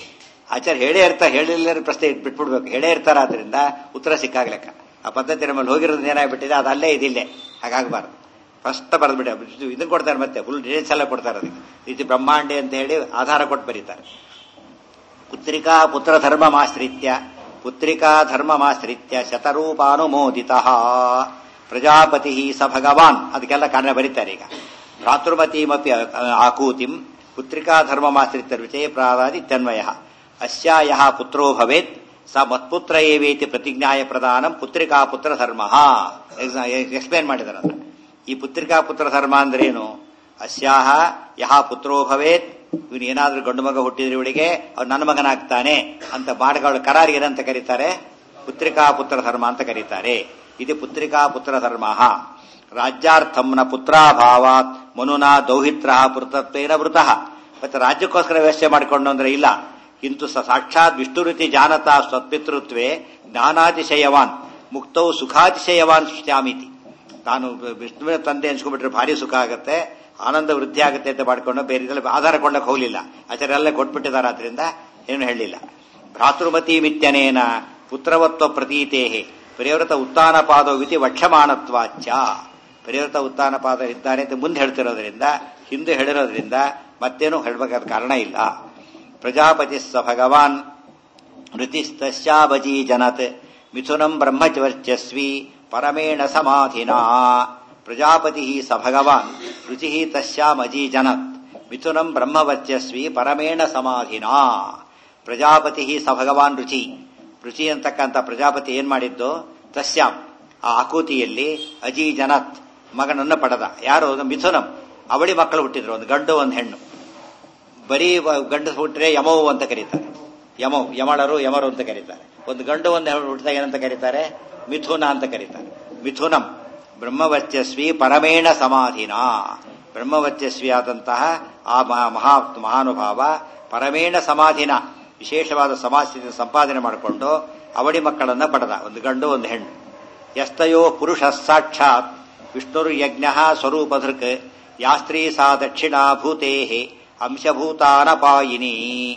ಆಚಾರ್ಯ ಹೇಳೇ ಇರ್ತಾರೆ, ಹೇಳಿಲ್ಲ ಪ್ರಶ್ನೆ ಬಿಟ್ಬಿಡ್ಬೇಕು. ಹೇಳೇ ಇರ್ತಾರ, ಆದ್ರಿಂದ ಉತ್ತರ ಸಿಕ್ಕಾಗ್ಲೆಕ್ಕ. ಆ ಪದ್ಧತಿ ನಮ್ಮಲ್ಲಿ ಹೋಗಿರೋದು ಏನಾಗ್ಬಿಟ್ಟಿದೆ, ಅದು ಅಲ್ಲೇ ಇದಿಲ್ಲೇ. ಹಾಗಾಗಬಾರ್ದು. ಫಸ್ಟ್ ಬರೆದ್ಬಿಟ್ಟೆ ಇದನ್ನ ಕೊಡ್ತಾರೆ, ಮತ್ತೆ ಫುಲ್ ಡೀಟೇಲ್ಸ್ ಎಲ್ಲ ಕೊಡ್ತಾರೆ. ಅದಕ್ಕೆ ರೀತಿ ಬ್ರಹ್ಮಾಂಡೆ ಅಂತ ಹೇಳಿ ಆಧಾರ ಕೊಟ್ಟು ಬರೀತಾರೆ. ಪುತ್ರಿಕಾ ಪುತ್ರ ಧರ್ಮಮಾಶ್ರಿತ್ಯ ಪುತ್ರಿಕಾ ಧರ್ಮಮಾಶ್ರಿತ್ಯ ಶತರೂಪಾನುಮೋದಿತ ಪ್ರಜಾಪತಿ ಸ ಭಗವಾನ್. ಅದಕ್ಕೆಲ್ಲ ಕಾರಣ ಬರೀತಾರೆ. ಈಗ ಭ್ರಾತೃಮತೀಮಪಿ ಆಕೂತಿಂ ಪುತ್ರಿಕಾ ಧರ್ಮಮಾಶ್ರಿತ್ಯ ರುಚೇ ಪ್ರಾದಾದಿ ತನ್ವಯ ಅಸ್ಯಾಯ ಪುತ್ರೋ ಭವೇತ್ ಸ ಮತ್ಪುತ್ರ ಏವೇತಿ ಪ್ರತಿಜ್ಞಾಯ ಪ್ರದಾನಂ ಪುತ್ರಿಕಾ ಪುತ್ರ ಧರ್ಮ. ಎಕ್ಸ್ಪ್ಲೇನ್ ಮಾಡಿದಾರೆ ಅದನ್ನ. ಈ ಪುತ್ರಿಕಾ ಪುತ್ರ ಧರ್ಮ ಅಂದ್ರೇನು? ಅಸ್ಯಾಹ ಯಹ ಪುತ್ರೋ ಭವೇತ್, ಇವನು ಏನಾದ್ರೂ ಗಂಡು ಮಗ ಹುಟ್ಟಿದ್ರೆ ಇವಳಿಗೆ ಅವ್ನು ನನ್ನ ಮಗನಾಗ್ತಾನೆ ಅಂತ ಮಾಡಗಳು ಕರಾರಿಗೆ ಏನಂತ ಕರೀತಾರೆ? ಪುತ್ರಿಕಾ ಪುತ್ರ ಧರ್ಮ ಅಂತ ಕರೀತಾರೆ. ಇದು ಪುತ್ರಿಕಾ ಪುತ್ರ ಧರ್ಮ. ರಾಜ್ಯಾರ್ಥಂನ ಪುತ್ರಾಭಾವಾತ್ ಮನುನಾ ದೌಹಿತ್ರ ಪೃತತ್ವೇನ ವೃತಃ. ಮತ್ತೆ ರಾಜ್ಯಕ್ಕೋಸ್ಕರ ವ್ಯವಸ್ಥೆ ಮಾಡಿಕೊಂಡು ಅಂದ್ರೆ ಇಲ್ಲ. ಕಿಂತು ಸಾಕ್ಷಾತ್ ವಿಷ್ಣು ರೀತಿ ಜಾನತಾ ಸ್ವಪಿತೃತ್ವೇ ಜ್ಞಾನಾತಿಶಯವಾನ್ ಮುಕ್ತೌ ಸುಖಾತಿಶಯವಾನ್ ಶ್ಯಾಮಿತಿ. ತಾನು ವಿಷ್ಣುವಿನ ತಂದೆ ಅನ್ಸ್ಕೊಂಡ್ಬಿಟ್ರೆ ಭಾರಿ ಸುಖ ಆಗುತ್ತೆ, ಆನಂದ ವೃದ್ಧಿ ಆಗುತ್ತೆ ಅಂತ ಮಾಡ್ಕೊಂಡು ಬೇರೆ ಆಧಾರ ಕೊಂಡಕ್ಕೆ ಹೋಗಲಿಲ್ಲ. ಆಚಾರ್ಯಲ್ಲೇ ಕೊಟ್ಬಿಟ್ಟಿದ್ದಾರೆ. ಆದ್ರಿಂದ ಏನು ಹೇಳಿಲ್ಲ. ಭ್ರಾತೃಮತಿ ಮಿತ್ಯನೇನ ಪುತ್ರವತ್ವ ಪ್ರತೀತೇಹೆ ಪರಿವೃತ ಉತ್ಥಾನ ಪಾದವಿತಿ ವಕ್ಷಮಾನತ್ವಾಚ್ಯ. ಪರಿವೃತ ಉತ್ಥಾನ ಪಾದ ಇದ್ದಾನೆ ಅಂತ ಮುಂದೆ ಹೇಳ್ತಿರೋದ್ರಿಂದ, ಹಿಂದೆ ಹೇಳಿರೋದ್ರಿಂದ ಮತ್ತೇನು ಹೇಳಬೇಕಾದ ಕಾರಣ ಇಲ್ಲ. ಪ್ರಜಾಪತಿ ಸ ಭಗವಾನ್ ಋತಿಸ್ತಶ್ಚಾಬಜಿ ಜನತ್ ಮಿಥುನಂ ಬ್ರಹ್ಮಚರ್ಚಸ್ವಿ ಪರಮೇಣ ಸಮಾಧಿನಾ. ಪ್ರಜಾಪತಿ ಸ ಭಗವಾನ್ ರುಚಿ ತಸ್ಯಾಮಜಿ ಜನತ್ ಮಿಥುನಂ ಬ್ರಹ್ಮವರ್ಚಸ್ವಿ ಪರಮೇಣ ಸಮಾಧಿನಾ. ಪ್ರಜಾಪತಿ ಸ ಭಗವಾನ್ ರುಚಿ. ರುಚಿ ಅಂತಕ್ಕಂಥ ಪ್ರಜಾಪತಿ ಏನ್ ಮಾಡಿದ್ದು? ತಸ್ಯಾಂ ಆ ಆಕೂತಿಯಲ್ಲಿ ಅಜಿ ಜನತ್ ಮಗನನ್ನ ಪಡೆದ. ಯಾರು? ಮಿಥುನಂ. ಅವಳಿ ಮಕ್ಕಳು ಹುಟ್ಟಿದ್ರು, ಒಂದು ಗಂಡು ಒಂದು ಹೆಣ್ಣು. ಬರೀ ಗಂಡು ಹುಟ್ಟರೆ ಯಮವು ಅಂತ ಕರೀತಾರೆ. ಯಮವು ಯಮಳರು ಯಮರು ಅಂತ ಕರೀತಾರೆ. ಒಂದು ಗಂಡು ಒಂದು ಹೆಣ್ಣು ಹುಟ್ಟಿದಾಗ ಏನಂತ ಕರೀತಾರೆ? ಮಿಥುನ ಅಂತ ಕರೀತಾರೆ. ಮಿಥುನಂ ಬ್ರಹ್ಮವರ್ಚಸ್ವಿ ಪರಮೇಣ ಸಮಾಧಿನ. ಬ್ರಹ್ಮವರ್ಚಸ್ವಿ ಆದಂತಹ ಆ ಮಹಾ ಮಹಾನುಭಾವ ಪರಮೇಣ ಸಮಾಧಿನ ವಿಶೇಷವಾದ ಸಮಾಧಿ ಸಂಪಾದನೆ ಮಾಡಿಕೊಂಡು ಅವಳಿ ಮಕ್ಕಳನ್ನ ಪಡೆದ, ಒಂದು ಗಂಡು ಒಂದು ಹೆಣ್ಣು. ಯಸ್ತಯೋ ಪುರುಷ ಸಾಕ್ಷಾತ್ ವಿಷ್ಣುರ್ ಯಜ್ಞ ಸ್ವರೂಪಧೃಕ್ ಯಾಸ್ತ್ರೀ ಸಾ ದಕ್ಷಿಣಾ ಭೂತೇ ಅಂಶಭೂತಾನಪಾಯಿನಿ.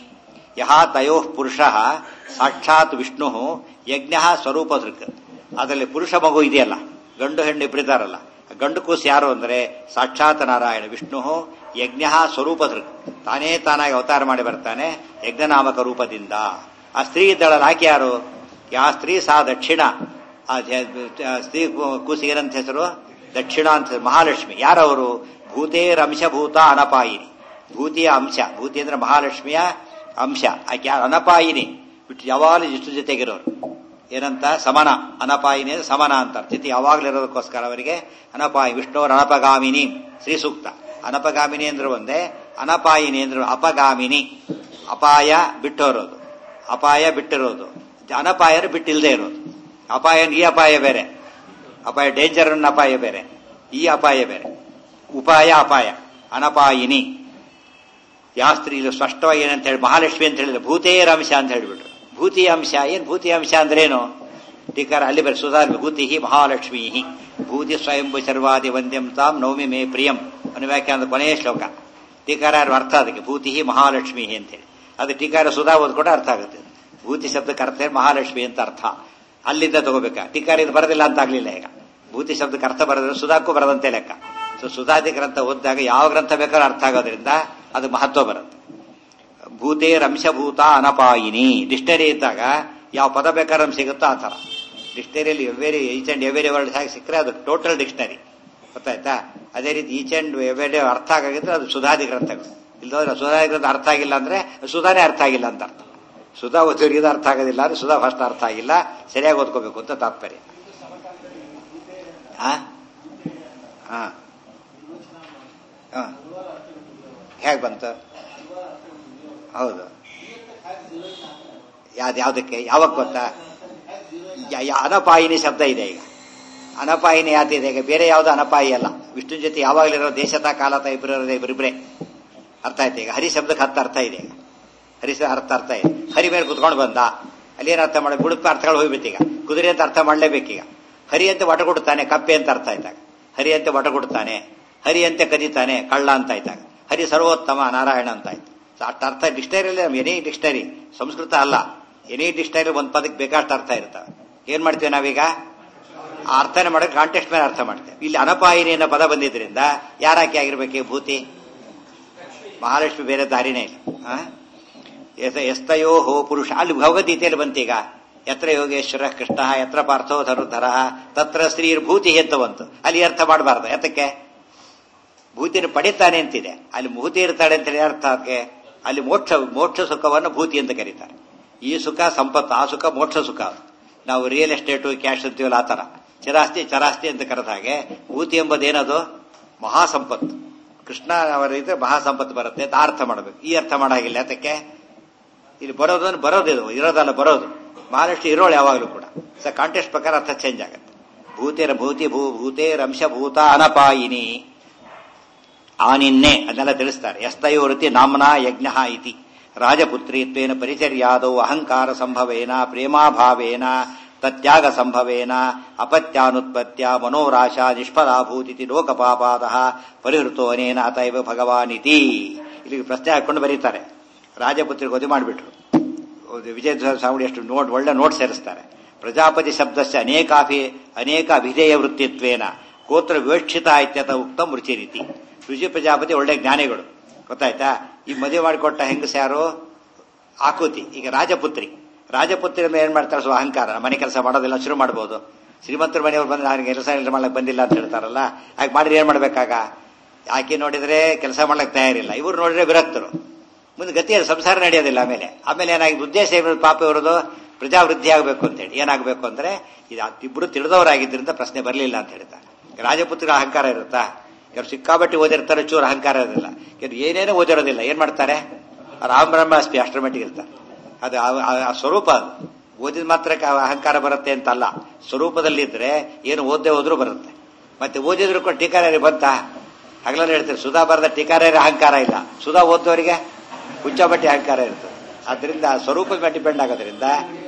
ಯಹ ತಯೋ ಪುರುಷ ಸಾಕ್ಷಾತ್ ವಿಷ್ಣು ಯಜ್ಞ ಸ್ವರೂಪಧೃಕ್. ಅದರಲ್ಲಿ ಪುರುಷ ಮಗು ಇದೆಯಲ್ಲ, ಗಂಡು ಹೆಣ್ಣು ಇಬ್ಬರಿದ್ದಾರಲ್ಲ, ಗಂಡು ಕೂಸು ಯಾರು ಅಂದ್ರೆ ಸಾಕ್ಷಾತ್ ನಾರಾಯಣ ವಿಷ್ಣು ಯಜ್ಞ ಸ್ವರೂಪಧೃಕ್. ತಾನೇ ತಾನಾಗಿ ಅವತಾರ ಮಾಡಿ ಬರ್ತಾನೆ ಯಜ್ಞನಾಮಕ ರೂಪದಿಂದ. ಆ ಸ್ತ್ರೀ ಇದ್ದಾಳಲ್ಲ, ಆಕೆ ಯಾರು? ಯಾ ಸ್ತ್ರೀ ಸಾ ದಕ್ಷಿಣ. ಆ ಸ್ತ್ರೀ ಕೂಸಿಗೆ ಏನಂತ ಹೆಸರು? ದಕ್ಷಿಣ ಅಂತ. ಮಹಾಲಕ್ಷ್ಮಿ. ಯಾರವರು? ಭೂತೇರಂಶಭೂತ ಅನಪಾಯಿನಿ. ಭೂತಿಯ ಅಂಶ. ಭೂತಿ ಅಂದ್ರೆ ಮಹಾಲಕ್ಷ್ಮಿಯ ಅಂಶ. ಆಕೆ ಅನಪಾಯಿನಿ. ಯಾವಾಗಲೂ ವಿಷ್ಣು ಜೊತೆಗಿರೋರು. ಏನಂತ ಸಮನ, ಅನಪಾಯಿನಿ ಸಮನ ಅಂತ ಸ್ಥಿತಿ ಯಾವಾಗಲಿರೋದಕ್ಕೋಸ್ಕರ ಅವರಿಗೆ ಅನಪಾಯಿ. ವಿಷ್ಣುವರ ಅನಪಗಾಮಿನಿ ಶ್ರೀ ಸೂಕ್ತ. ಅನಪಗಾಮಿನಿ ಅಂದ್ರೆ ಒಂದೇ, ಅನಪಾಯಿನಿ ಅಂದ್ರೆ ಅಪಗಾಮಿನಿ, ಅಪಾಯ ಬಿಟ್ಟೋರೋದು, ಅಪಾಯ ಬಿಟ್ಟಿರೋದು. ಅನಪಾಯರು ಬಿಟ್ಟಿಲ್ಲದೆ ಇರೋದು. ಅಪಾಯ ಈ ಅಪಾಯ ಬೇರೆ, ಅಪಾಯ ಡೇಂಜರ್ ಅಪಾಯ ಬೇರೆ, ಈ ಅಪಾಯ ಬೇರೆ. ಉಪಾಯ ಅಪಾಯ, ಅನಪಾಯಿನಿ. ಯಾವ ಸ್ತ್ರೀ ಇಲ್ಲಿ ಸ್ಪಷ್ಟವಾಗಿ ಏನಂತ ಹೇಳಿ ಮಹಾಲಕ್ಷ್ಮಿ ಅಂತ ಹೇಳಿದ್ರೆ ಭೂತೇರ ಅಂಶ ಅಂತ ಹೇಳಿಬಿಟ್ರು. ಭೂತಿ ಅಂಶ ಏನ್? ಭೂತಿ ಅಂಶ ಅಂದ್ರೇನು? ಟೀಕಾರ ಅಲ್ಲಿ ಬರೀ ಸುಧಾ ಭೂತಿ ಮಹಾಲಕ್ಷ್ಮೀ ಭೂತಿ ಸ್ವಯಂಭು ಸರ್ವಾದಿ ವಂದ್ಯಂ ತಾಂ ನವಮಿ ಮೇ ಪ್ರಿಯಂ ಅನ್ನೋ ವ್ಯಾಖ್ಯಾನದ ಕೊನೆಯ ಶ್ಲೋಕ. ಟೀಕಾರ ಅರ್ಥ ಅದಕ್ಕೆ ಭೂತಿ ಮಹಾಲಕ್ಷ್ಮೀ ಅಂತೇಳಿ. ಅದು ಟೀಕಾರ ಸುಧಾ ಓದ್ಕೊಂಡ್ರೆ ಅರ್ಥ ಆಗುತ್ತೆ. ಭೂತಿ ಶಬ್ದಕ್ಕೆ ಅರ್ಥ ಮಹಾಲಕ್ಷ್ಮಿ ಅಂತ ಅರ್ಥ. ಅಲ್ಲಿಂದ ತಗೋಬೇಕಾ? ಟೀಕಾರ ಇದು ಬರೋದಿಲ್ಲ ಅಂತ ಆಗ್ಲಿಲ್ಲ. ಈಗ ಭೂತಿ ಶಬ್ದಕ್ಕೆ ಅರ್ಥ ಬರೋದ್ರೆ ಸುಧಾಕ್ಕೂ ಬರದಂತೆ ಲೆಕ್ಕ. ಸೊ ಸುಧಾದಿ ಗ್ರಂಥ ಓದಿದಾಗ ಯಾವ ಗ್ರಂಥ ಬೇಕಾದ್ರೂ ಅರ್ಥ ಆಗೋದ್ರಿಂದ ಅದು ಮಹತ್ವ ಬರುತ್ತೆ. ಭೂತೇರಂಶಭೂತ ಅನಪಾಯಿನಿ. ಡಿಕ್ಷನರಿ ಇದ್ದಾಗ ಯಾವ ಪದ ಬೇಕಾದ್ರೂ ನಮ್ಗೆ ಸಿಗುತ್ತೋ ಆ ಥರ. ಡಿಕ್ಷನರಿಯಲ್ಲಿ every each and every word ಹೇಗೆ ಸಿಕ್ಕರೆ ಅದು ಟೋಟಲ್ ಡಿಕ್ಷನರಿ. ಗೊತ್ತಾಯ್ತಾ? ಅದೇ ರೀತಿ ಈಚ್ ಅಂಡ್ ಎವ್ರಿ ಅರ್ಥ ಆಗಿದ್ರೆ ಅದು ಸುಧಾದಿ ಗ್ರಂಥಗಳು. ಇಲ್ಲದ್ರೆ ಸುಧಾದಿ ಗ್ರಂಥ ಅರ್ಥ ಆಗಿಲ್ಲ ಅಂದ್ರೆ ಸುಧಾನೇ ಅರ್ಥ ಆಗಿಲ್ಲ ಅಂತ ಅರ್ಥ. ಸುಧಾ ಓದೋರಿಗೆ ಅರ್ಥ ಆಗೋದಿಲ್ಲ ಅಂದ್ರೆ ಸುಧಾ ಫಸ್ಟ್ ಅರ್ಥ ಆಗಿಲ್ಲ, ಸರಿಯಾಗಿ ಓದ್ಕೋಬೇಕು ಅಂತ ತಾತ್ಪರ್ಯ. ಹಾ ಹಾ ಹೇಗೆ ಬಂತು? ಹೌದು. ಯಾವ್ದು ಯಾವ್ದಕ್ಕೆ ಯಾವಾಗ ಗೊತ್ತಾ? ಅನಪಾಯಿನಿ ಶಬ್ದ ಇದೆ ಈಗ. ಅನಪಾಯಿನಿ ಯಾತಿದೆ ಈಗ? ಬೇರೆ ಯಾವ್ದು ಅನಪಾಯಿ ಅಲ್ಲ. ವಿಷ್ಣು ಜೊತೆ ಯಾವಾಗಲಿರೋ ದೇಶದ ಕಾಲತ ಇಬ್ಬರು ಇಬ್ಬರಿಬ್ರೆ. ಅರ್ಥ ಆಯ್ತು ಈಗ. ಹರಿ ಶಬ್ದಕ್ಕೆ ಹತ್ತು ಅರ್ಥ ಇದೆ ಈಗ. ಹರಿ ಅರ್ಥ ಅರ್ಥ ಇದೆ. ಹರಿ ಮೇಲೆ ಕುತ್ಕೊಂಡು ಬಂದ, ಅಲ್ಲಿ ಏನು ಅರ್ಥ ಮಾಡಿ ಗುಡುಪ ಅರ್ಥಗಳು ಹೋಗ್ಬಿಟ್ಟೀಗ. ಕುದುರೆ ಅಂತ ಅರ್ಥ ಮಾಡಲೇಬೇಕೀಗ. ಹರಿ ಅಂತ ಒಟ ಕೊಡ್ತಾನೆ, ಕಪ್ಪೆ ಅಂತ ಅರ್ಥ ಆಯ್ತಾಗ. ಹರಿ ಅಂತ ಒಟ ಕೊಡ್ತಾನೆ, ಹರಿ ಅಂತ ಕದೀತಾನೆ, ಕಳ್ಳ ಅಂತ ಆಯ್ತಾಗ. ಹರಿ ಸರ್ವೋತ್ತಮ ನಾರಾಯಣ ಅಂತ ಆಯ್ತು. ಅಷ್ಟು ಅರ್ಥ ಡಿಕ್ಷನರಿಯಲ್ಲಿ ಎನಿ ಡಿಕ್ಷನರಿ, ಸಂಸ್ಕೃತ ಅಲ್ಲ, ಎನಿ ಡಿಕ್ಷನರಿ ಒಂದು ಪದಕ್ಕೆ ಬೇಕಾಷ್ಟು ಅರ್ಥ ಇರ್ತವೆ. ಏನ್ ಮಾಡ್ತೇವೆ ನಾವೀಗ? ಆ ಅರ್ಥನೇ ಮಾಡೋಕೆ ಕಾಂಟೆಕ್ಸ್ಟ್ ಮೇಲೆ ಅರ್ಥ ಮಾಡ್ತೇವೆ. ಇಲ್ಲಿ ಅನಪಾಯಿನಿ ಅನ್ನೋ ಪದ ಬಂದಿದ್ರಿಂದ ಯಾರಾಕಿ ಆಗಿರ್ಬೇಕು? ಭೂತಿ ಮಹಾಲಕ್ಷ್ಮಿ, ಬೇರೆ ದಾರಿನೇ ಇಲ್ಲ. ಎಸ್ತಯೋ ಹೋ ಪುರುಷ. ಅಲ್ಲಿ ಭಗವದ್ಗೀತೆಯಲ್ಲಿ ಬಂತೀಗ ಯತ್ರ ಯೋಗೇಶ್ವರ ಕೃಷ್ಣ ಯತ್ರ ಪಾರ್ಥೋ ಧನುರ್ಧರ ತತ್ರ ಸ್ತ್ರೀರ್ಭೂತಿ ಅಂತ ಬಂತು. ಅಲ್ಲಿ ಅರ್ಥ ಮಾಡಬಾರ್ದು. ಯಾತಕ್ಕೆ? ಭೂತಿನ ಪಡಿತಾನೆ ಅಂತಿದೆ, ಅಲ್ಲಿ ಭೂತಿ ಇರ್ತಾಳೆ ಅಂತ ಹೇಳಿ ಅರ್ಥ. ಅದಕ್ಕೆ ಅಲ್ಲಿ ಮೋಕ್ಷ ಮೋಕ್ಷ ಸುಖವನ್ನು ಭೂತಿ ಅಂತ ಕರೀತಾರೆ. ಈ ಸುಖ ಸಂಪತ್ತು, ಆ ಸುಖ ಮೋಕ್ಷ ಸುಖ. ನಾವು ರಿಯಲ್ ಎಸ್ಟೇಟು ಕ್ಯಾಶ್ ಅಂತೀವಲ್ಲ ಆ ತರ, ಚಿರಾಸ್ತಿ ಚರಾಸ್ತಿ ಅಂತ ಕರೆದ ಹಾಗೆ ಭೂತಿ ಎಂಬುದೇನದು? ಮಹಾಸಂಪತ್ತು. ಕೃಷ್ಣ ಅವರ ಇದ್ರೆ ಮಹಾಸಂಪತ್ತು ಬರುತ್ತೆ ಅಂತ ಅರ್ಥ ಮಾಡಬೇಕು. ಈ ಅರ್ಥ ಮಾಡಾಗಿಲ್ಲ. ಯಾತಕ್ಕೆ? ಇಲ್ಲಿ ಬರೋದನ್ನು ಬರೋದಿದು ಇರೋದಲ್ಲ, ಬರೋದು ಮಹಾಲಕ್ಷ್ಮಿ ಇರೋಳು ಯಾವಾಗಲೂ ಕೂಡ. ಸ ಕಾಂಟೆಕ್ಸ್ಟ್ ಪ್ರಕಾರ ಅರ್ಥ ಚೇಂಜ್ ಆಗುತ್ತೆ. ಭೂತೇರ ಭೂತಿ ಭೂ ಭೂತೇರಂಶ ಭೂತ ಅನಪಾಯಿನಿ. ಆನಿನ್ನೆ ಅದನ್ನೆಲ್ಲ ತಿಳಿಸ್ತಾರೆ. ಎಸ್ತಯೋರತಿ ನಾಮ್ನಾ ಯಜ್ಞ ಇತಿ ರಾಜಪುತ್ರಿತ್ವೇನ ಪರಿಚರ್ಯಾದೌ ಅಹಂಕಾರ ಸಂಭವೇನ ಪ್ರೇಮಾಭಾವೇನ ತತ್ಯಾಗ ಸಂಭವೇನ ಅಪತ್ಯಾನುತ್ಪತ್ಯ ಮನೋರಾಶಾ ನಿಷ್ಫಲಾಭೂತಿ ಲೋಕಪಾಪಾದ ಪರಿಹೃತೋ ಅನೇನ ಅತೈವ ಭಗವಾನಿತಿ. ಇಲ್ಲಿಗೆ ಪ್ರಶ್ನೆ ಹಾಕೊಂಡು ಬರೀತಾರೆ. ರಾಜಪುತ್ರಿಗೆ ವಧೆ ಮಾಡಿಬಿಟ್ರು. ವಿಜಯ ಸ್ವಾಮಿ ಎಷ್ಟು ನೋಟ್ ಒಳ್ಳೆ ನೋಟ್ ಸೇರಿಸ್ತಾರೆ. ಪ್ರಜಾಪತಿ ಶಬ್ದಸ್ಯ ಅನೇಕಾಭಿ ಅನೇಕ ಅಭಿಧೇಯ ವೃತ್ತಿತ್ವೇನ ಕೋತ್ರ ವಿವಕ್ಷಿತ ಇತ್ಯತ ಉಕ್ತಂ ರುಚಿ ರೀತಿ. ರುಚಿ ಪ್ರಜಾಪತಿ ಒಳ್ಳೆ ಜ್ಞಾನಿಗಳು. ಗೊತ್ತಾಯ್ತಾ? ಈ ಮದುವೆ ಮಾಡಿಕೊಟ್ಟ ಹೆಂಗಸ ಯಾರು? ಆಕೃತಿ. ಈಗ ರಾಜಪುತ್ರಿ. ರಾಜಪುತ್ರಿ ಏನ್ ಮಾಡ್ತಾರೆ? ಸೊ ಅಹಂಕಾರ, ಮನೆ ಕೆಲಸ ಮಾಡೋದಿಲ್ಲ, ಶುರು ಮಾಡ್ಬೋದು. ಶ್ರೀಮಂತರ ಮನೆಯವ್ರು ಬಂದ್ರೆ ನನಗೆ ಕೆಲಸ ಮಾಡ್ಲಕ್ ಬಂದಿಲ್ಲ ಅಂತ ಹೇಳ್ತಾರಲ್ಲ, ಹಾಗೆ ಮಾಡಿದ್ರೆ ಏನ್ ಮಾಡ್ಬೇಕಾಗ? ಆಕೆ ನೋಡಿದ್ರೆ ಕೆಲಸ ಮಾಡ್ಲಕ್ ತಯಾರಿಲ್ಲ, ಇವ್ರು ನೋಡಿದ್ರೆ ವಿರಕ್ತರು. ಮುಂದೆ ಗತಿ ಸಂಸಾರ ನಡೆಯೋದಿಲ್ಲ. ಆಮೇಲೆ ಆಮೇಲೆ ಏನಾಗಿದೆ? ಉದ್ದೇಶ ಏನು? ಪಾಪ ಇರೋದು ಪ್ರಜಾವೃದ್ಧಿ ಆಗಬೇಕು ಅಂತೇಳಿ. ಏನಾಗಬೇಕು ಅಂದ್ರೆ ಇದು ಇಬ್ರು ತಿಳಿದವರಾಗಿದ್ದರಿಂದ ಪ್ರಶ್ನೆ ಬರಲಿಲ್ಲ ಅಂತ ಹೇಳ್ತಾರೆ. ರಾಜಪುತ್ರ ಅಹಂಕಾರ ಇರುತ್ತಾ? ಕೆಲವು ಸಿಕ್ಕಾಬಟ್ಟಿ ಓದಿರ್ತಾರೆ, ಚೂರು ಅಹಂಕಾರ ಇರೋದಿಲ್ಲ. ಕೆಲವು ಏನೇನೋ ಓದಿರೋದಿಲ್ಲ. ಏನ್ ಮಾಡ್ತಾರೆ? ರಾಮ ಬ್ರಹ್ಮಾಸ್ಪಿ ಅಷ್ಟರ ಮಟ್ಟಿಗೆ ಇರ್ತಾರೆ. ಅದು ಆ ಸ್ವರೂಪ. ಅದು ಓದಿದ ಮಾತ್ರಕ್ಕೆ ಅಹಂಕಾರ ಬರುತ್ತೆ ಅಂತಲ್ಲ, ಸ್ವರೂಪದಲ್ಲಿದ್ರೆ ಏನು ಓದ್ದೇ ಹೋದ್ರೂ ಬರುತ್ತೆ. ಮತ್ತೆ ಓದಿದ್ರು ಕೂಡ ಟೀಕಾರ ಬಂತ ಹಗಲನ್ನ ಹೇಳ್ತಾರೆ. ಸುಧಾ ಬರದ ಟೀಕಾರ ಅಹಂಕಾರ ಇಲ್ಲ, ಸುಧಾ ಓದ್ದವರಿಗೆ ಹುಚ್ಚಾಬಟ್ಟಿ ಅಹಂಕಾರ ಇರ್ತದೆ. ಆದ್ರಿಂದ ಸ್ವರೂಪದ ಮೇಲೆ ಡಿಪೆಂಡ್ ಆಗೋದ್ರಿಂದ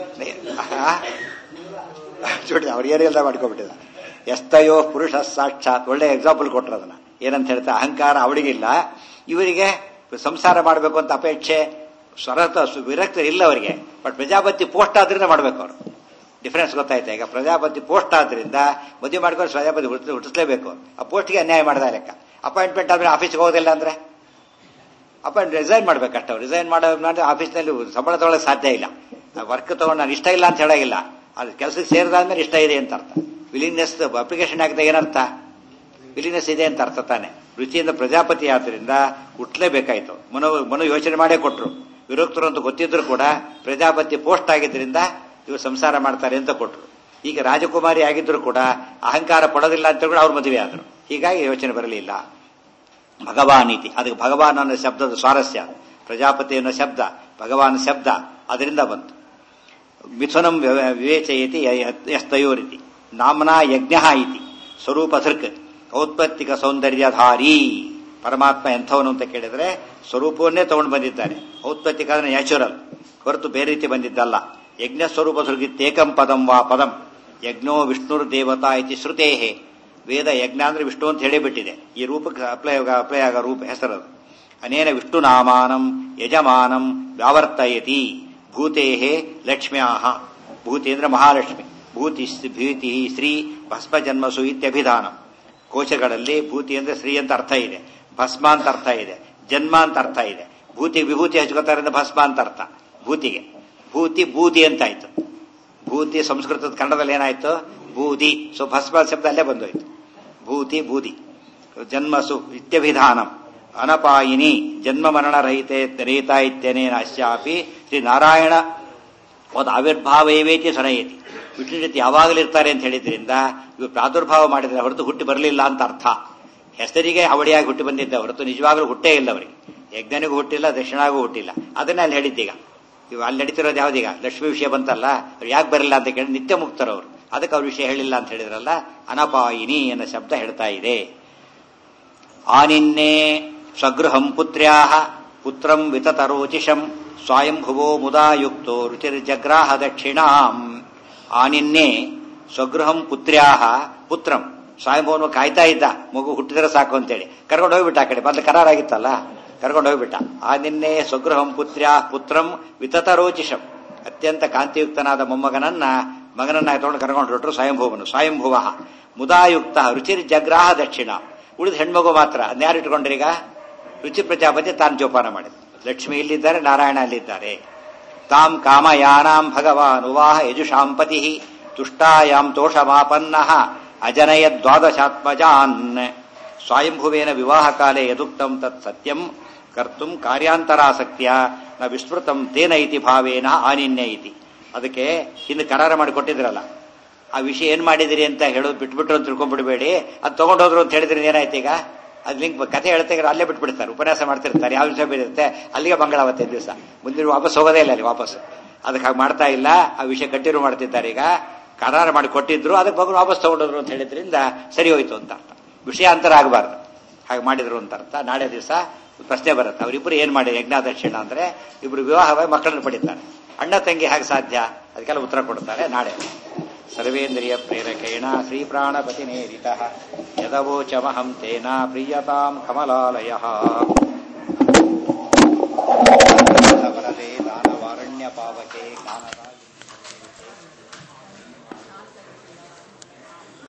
ನೋಡಿ ಅವ್ರು ಏನೆಲ್ಲ ಮಾಡ್ಕೊಬಿಟ್ಟಿದ. ಎಸ್ತಯೋ ಪುರುಷ ಸಾಕ್ಷಾತ್. ಒಳ್ಳೆ ಎಕ್ಸಾಂಪಲ್ ಕೊಟ್ಟರು ಅದನ್ನ. ಏನಂತ ಹೇಳ್ತಾ? ಅಹಂಕಾರ ಅವಳಿಗಿಲ್ಲ, ಇವರಿಗೆ ಸಂಸಾರ ಮಾಡಬೇಕು ಅಂತ ಅಪೇಕ್ಷೆ, ಸ್ವರತ ವಿರಕ್ತ ಇಲ್ಲ ಅವರಿಗೆ. ಬಟ್ ಪ್ರಜಾಪತಿ ಪೋಸ್ಟ್ ಆದ್ರಿಂದ ಮಾಡ್ಬೇಕು ಅವರು. ಡಿಫರೆನ್ಸ್ ಗೊತ್ತಾಯ್ತಾ? ಈಗ ಪ್ರಜಾಪತಿ ಪೋಸ್ಟ್ ಆದ್ರಿಂದ ಮದುವೆ ಮಾಡ್ಕೊಂಡು ಪ್ರಜಾಪತಿ ಹುಟ್ಟಿಸ್ಲೇಬೇಕು. ಆ ಪೋಸ್ಟ್ಗೆ ಅನ್ಯಾಯ ಮಾಡಿದ ಲೆಕ್ಕ. ಅಪಾಯಿಂಟ್ಮೆಂಟ್ ಆದ್ಮೇಲೆ ಆಫೀಸ್ಗೆ ಹೋಗೋದಿಲ್ಲ ಅಂದ್ರೆ ಅಪಾಯಿಂಟ್ ರಿಸೈನ್ ಮಾಡ್ಬೇಕಷ್ಟ. ರಿಸೈನ್ ಮಾಡಿದ್ರೆ ಆಫೀಸ್ನಲ್ಲಿ ಸಂಬಳ ತಗೊಳ್ಳೋಕೆ ಸಾಧ್ಯ ಇಲ್ಲ. ವರ್ಕ್ ತಗೊಂಡು ನಾನು ಇಷ್ಟ ಇಲ್ಲ ಅಂತ ಹೇಳಾಗಿಲ್ಲ, ಅದು ಕೆಲಸಕ್ಕೆ ಸೇರಿದಾದ್ಮೇಲೆ ಇಷ್ಟ ಇದೆ ಅಂತ ಅರ್ಥ. ವಿಲಿಂಗ್ನೆಸ್ ಅಪ್ಲಿಕೇಶನ್ ಹಾಕಿದಾಗ ಏನರ್ಥ? ವಿಲಿಂಗ್ನೆಸ್ ಇದೆ ಅಂತ ಅರ್ಥ ತಾನೆ. ರುಚಿಯಿಂದ ಪ್ರಜಾಪತಿ ಆದ್ರಿಂದ ಹುಟ್ಟಲೇಬೇಕಾಯ್ತು. ಮನೋ ಮನೋ ಯೋಚನೆ ಮಾಡೇ ಕೊಟ್ರು. ವಿರೋಕ್ತರು ಅಂತ ಗೊತ್ತಿದ್ರು ಕೂಡ ಪ್ರಜಾಪತಿ ಪೋಸ್ಟ್ ಆಗಿದ್ರಿಂದ ಇವರು ಸಂಸಾರ ಮಾಡ್ತಾರೆ ಅಂತ ಕೊಟ್ಟರು. ಈಗ ರಾಜಕುಮಾರಿ ಆಗಿದ್ರು ಕೂಡ ಅಹಂಕಾರ ಪಡೋದಿಲ್ಲ ಅಂತ ಕೂಡ ಅವ್ರ ಮದುವೆ ಆದರು. ಹೀಗಾಗಿ ಯೋಚನೆ ಬರಲಿಲ್ಲ. ಭಗವಾನ್ ಇತಿ, ಅದಕ್ಕೆ ಭಗವಾನ್ ಅನ್ನೋ ಶಬ್ದದ ಸ್ವಾರಸ್ಯ. ಪ್ರಜಾಪತಿ ಅನ್ನೋ ಶಬ್ದ ಭಗವಾನ್ ಶಬ್ದ ಅದರಿಂದ ಬಂತು. ಮಿಥುನಂ ವಿವೇಚಯತಿ ಯಸ್ತಯೋರಿತಿ ನಾಮ್ನಾ ಯಜ್ಞ ಇತಿ ಸ್ವರೂಪ ಧೃಕ್ ಔತ್ಪತ್ತಿಕ ಸೌಂದರ್ಯಧಾರಿ. ಪರಮಾತ್ಮ ಎಂಥವನು ಅಂತ ಕೇಳಿದ್ರೆ ಸ್ವರೂಪವನ್ನೇ ತಗೊಂಡು ಬಂದಿದ್ದಾನೆ. ಔತ್ಪತ್ತಿಕ ಅಂದ್ರೆ ನ್ಯಾಚುರಲ್, ಹೊರತು ಬೇರೆ ರೀತಿ ಬಂದಿದ್ದಲ್ಲ. ಯಜ್ಞ ಸ್ವರೂಪ ಧೃಗಿತ್ತೇಕಂ ಪದಂ ವಾ ಪದಂ ಯಜ್ಞೋ ವಿಷ್ಣುರ್ ದೇವತಾ ಇತಿ ಶ್ರುತೇಹೇ. ವೇದ ಯಜ್ಞ ಅಂದ್ರೆ ವಿಷ್ಣು ಅಂತ ಹೇಳಿಬಿಟ್ಟಿದೆ. ಈ ರೂಪಕ್ಕೆ ಅಪ್ಲೈ ಅಪ್ಲೈ ಆಗ ರೂಪ ಹೆಸರದು. ಅನೇನ ವಿಷ್ಣು ನಾಮಾನಂ ಯಜಮಾನಂ ವ್ಯಾವರ್ತಯತಿ ಭೂತೇಹೇ ಲಕ್ಷ್ಮ್ಯಾಹ. ಭೂತಿ ಅಂದ್ರೆ ಮಹಾಲಕ್ಷ್ಮಿ. ಭೂತಿ ಭೀತಿ ಶ್ರೀ ಭಸ್ಮ ಜನ್ಮಸು ಇತ್ಯಭಿಧಾನ. ಕೋಶಗಳಲ್ಲಿ ಭೂತಿ ಅಂದ್ರೆ ಶ್ರೀ ಅಂತ ಅರ್ಥ ಇದೆ, ಭಸ್ಮ ಅಂತ ಅರ್ಥ ಇದೆ, ಜನ್ಮ ಅಂತ ಅರ್ಥ ಇದೆ. ಭೂತಿ ವಿಭೂತಿ ಹಚ್ಕೋತಾರಿಂದ ಭಸ್ಮ ಅಂತ ಅರ್ಥ ಭೂತಿಗೆ. ಭೂತಿ ಬೂದಿ ಅಂತಾಯ್ತು. ಭೂತಿ ಸಂಸ್ಕೃತದ ಕನ್ನಡದಲ್ಲಿ ಏನಾಯ್ತು ಬೂದಿ. ಸೊ ಭಸ್ಮ ಶಬ್ದ ಅಲ್ಲೇ ಬಂದೋಯ್ತು. ಭೂತಿ ಬೂದಿ. ಜನ್ಮಸು ಇತ್ಯಭಿಧಾನಂ ಅನಪಾಯಿನಿ ಜನ್ಮ ಮರಣ ರಹಿತೆ ರಹಿತ ಇತ್ಯನೇನ ಅಶ್ಯಾಪಿ ಶ್ರೀ ನಾರಾಯಣ ಒಂದು ಆವಿರ್ಭಾವೇವೇತಿ ಸನಯತಿ. ವಿಷ್ಣು ಜೊತೆ ಯಾವಾಗಲಿರ್ತಾರೆ ಅಂತ ಹೇಳಿದ್ರಿಂದ ಇವರು ಪ್ರಾದುರ್ಭಾವ ಮಾಡಿದ್ರೆ ಹೊರತು ಹುಟ್ಟಿ ಬರಲಿಲ್ಲ ಅಂತ ಅರ್ಥ. ಹೆಸರಿಗೆ ಅವಳಿಯಾಗಿ ಹುಟ್ಟಿ ಬಂದಿದ್ದ ಹೊರತು ನಿಜವಾಗ್ಲೂ ಹುಟ್ಟೇ ಇಲ್ಲ ಅವರಿಗೆ. ಯಜ್ಞನಿಗೂ ಹುಟ್ಟಿಲ್ಲ, ದಕ್ಷಿಣಾಗೂ ಹುಟ್ಟಿಲ್ಲ. ಅದನ್ನೇ ಅಲ್ಲಿ ಹೇಳಿದ್ದೀಗ. ಇವು ಅಲ್ಲಿ ನಡೀತಿರೋದು ಯಾವ್ದೀಗ ಲಕ್ಷ್ಮೀ ವಿಷಯ ಬಂತಲ್ಲ, ಅವ್ರು ಯಾಕೆ ಬರಲಿಲ್ಲ ಅಂತ ಕೇಳಿ ನಿತ್ಯ ಮುಕ್ತರವರು. ಅದಕ್ಕೆ ಅವ್ರ ವಿಷಯ ಹೇಳಿಲ್ಲ ಅಂತ ಹೇಳಿದ್ರಲ್ಲ. ಅನಪಾಯಿನಿ ಅನ್ನೋ ಶಬ್ದ ಹೇಳ್ತಾ ಇದೆ. ಆನಿನ್ನೇ ಸ್ವಗೃಹಂ ಪುತ್ರ್ಯಾಹ ಪುತ್ರಂ ವಿತತರೋಚಿಷಂ ಸ್ವಯಂಭುವೋ ಮುದಾಯುಕ್ತೋ ರುಚಿರ್ಜಗ್ರಾಹ ದಕ್ಷಿಣಾಂ. ಆನಿನ್ನೇ ಸ್ವಗೃಹಂ ಪುತ್ರ್ಯಾಹ ಪುತ್ರಂ. ಸ್ವಯಂಭವನು ಕಾಯ್ತಾ ಇದ್ದ, ಮಗು ಹುಟ್ಟಿದ್ರೆ ಸಾಕು ಅಂತೇಳಿ ಕರ್ಕೊಂಡು ಹೋಗ್ಬಿಟ್ಟ. ಆ ಕಡೆ ಮೊದಲು ಕರಾರಾಗಿತ್ತಲ್ಲ, ಕರ್ಕೊಂಡು ಹೋಗ್ಬಿಟ್ಟ. ಆ ನಿನ್ನೆ ಸ್ವಗೃಹಂ ಪುತ್ರ್ಯಾ ಪುತ್ರಂ ವಿತತರೋಚಿಷಂ. ಅತ್ಯಂತ ಕಾಂತಿಯುಕ್ತನಾದ ಮೊಮ್ಮಗನನ್ನ ಮಗನನ್ನ ತಗೊಂಡು ಕರ್ಕೊಂಡು ಹೊರಟರು ಸ್ವಯಂಭುವನು. ಸ್ವಯಂಭುವ ಮುದಾಯುಕ್ತ ರುಚಿರ್ ಜಗ್ರಾಹ ದಕ್ಷಿಣ. ಉಳಿದ ಹೆಣ್ಮಗು ಮಾತ್ರ ಅದ್ಯಾರು ಇಟ್ಕೊಂಡ್ರೀಗ? ರುಚಿ ಪ್ರಜಾಪತಿ ತಾನು ಜೋಪಾನ ಮಾಡಿದ. ಲಕ್ಷ್ಮಿ ಇಲ್ಲಿದ್ದಾರೆ, ನಾರಾಯಣ ಅಲ್ಲಿದ್ದಾರೆ. ತಾಂ ಕಾಮಯಾನಾಂ ಭಗವಾನ್ ಉವಾಹ ಯಜುಷಾಂಪತಿ ತುಷ್ಟಾಯಾಂ ತೋಷಮಾಪನ್ನ ಅಜನಯ ದ್ವಾದಶಾತ್ಮಜಾನ್. ಸ್ವಯಂಭುವೇನ ವಿವಾಹ ಕಾಲೇ ಯದುಕ್ತಂ ತತ್ ಸತ್ಯಂ ಕರ್ತುಂ ಕಾರ್ಯಾಂತರಾಸಕ್ತಿಯ ನ ವಿಸ್ಮೃತಂ ತೇನ ಇತಿ ಭಾವೇನ ಆನಿನ್ಯ ಇತಿ. ಅದಕ್ಕೆ ಇನ್ನು ಕರಾರ ಮಾಡಿ ಕೊಟ್ಟಿದ್ರಲ್ಲ, ಆ ವಿಷಯ ಏನ್ ಮಾಡಿದಿರಿ ಅಂತ ಹೇಳೋದು ಬಿಟ್ಬಿಟ್ರು ಅಂತ ತಿಳ್ಕೊಂಡ್ಬಿಡ್ಬೇಡಿ. ಅದು ತಗೊಂಡೋದ್ರು ಅಂತ ಹೇಳಿದ್ರೆ ಏನಾಯ್ತು ಈಗ? ಅದ್ ಲಿಂಕ್ ಕಥೆ ಹೇಳ್ತಾರೆ, ಅಲ್ಲೇ ಬಿಟ್ಬಿಡ್ತಾರೆ. ಉಪನ್ಯಾಸ ಮಾಡ್ತಿರ್ತಾರೆ, ಯಾವ ವಿಷಯ ಬೀರುತ್ತೆ ಅಲ್ಲಿಗೆ ಮಂಗಳಾವತ್ತೆ ದಿವಸ ಮುಂದಿನ ವಾಪಸ್ ಹೋಗೋದೇ ಇಲ್ಲ ಅಲ್ಲಿ ವಾಪಸ್. ಅದಕ್ಕೆ ಹಾಗೆ ಮಾಡ್ತಾ ಇಲ್ಲ, ಆ ವಿಷಯ ಕಂಟಿನ್ಯೂ ಮಾಡ್ತಿದ್ದಾರೆ. ಈಗ ಕರಾರ ಮಾಡಿ ಕೊಟ್ಟಿದ್ರು, ಅದಕ್ಕೆ ಮಗು ವಾಪಸ್ ತಗೊಂಡೋದ್ರು ಅಂತ ಹೇಳಿದ್ರಿಂದ ಸರಿ ಹೋಯ್ತು ಅಂತ ಅರ್ಥ. ವಿಷಯ ಅಂತರ ಆಗಬಾರ್ದು, ಹಾಗೆ ಮಾಡಿದ್ರು ಅಂತ ಅರ್ಥ. ನಾಳೆ ದಿವಸ ಪ್ರಶ್ನೆ ಬರುತ್ತೆ, ಅವರಿಬ್ಬರು ಏನ್ ಮಾಡಿ ಯಜ್ಞ ದಕ್ಷಿಣ ಅಂದ್ರೆ ಇಬ್ರು ವಿವಾಹವಾಗಿ ಮಕ್ಕಳನ್ನು ಪಡಿತಾರೆ. ಅಣ್ಣ ತಂಗಿ ಹೇಗೆ ಸಾಧ್ಯ? ಅದಕ್ಕೆಲ್ಲ ಉತ್ತರ ಕೊಡ್ತಾರೆ ನಾಳೆ. ಸರ್ವೇಂದ್ರಿಯ ಪ್ರೇರಕೇಣ ಶ್ರೀ ಪ್ರಾಣಪತಿ ನೇರಿತ ಯದವೋಚಮಹಂ ತೇನ ಪ್ರಿಯತಾಂ ಕಮಲಾಲಯ. ವರದೆ ದಾನವಾರಣ್ಯ ಪಾವಕೆ ಜ್ಞಾನದ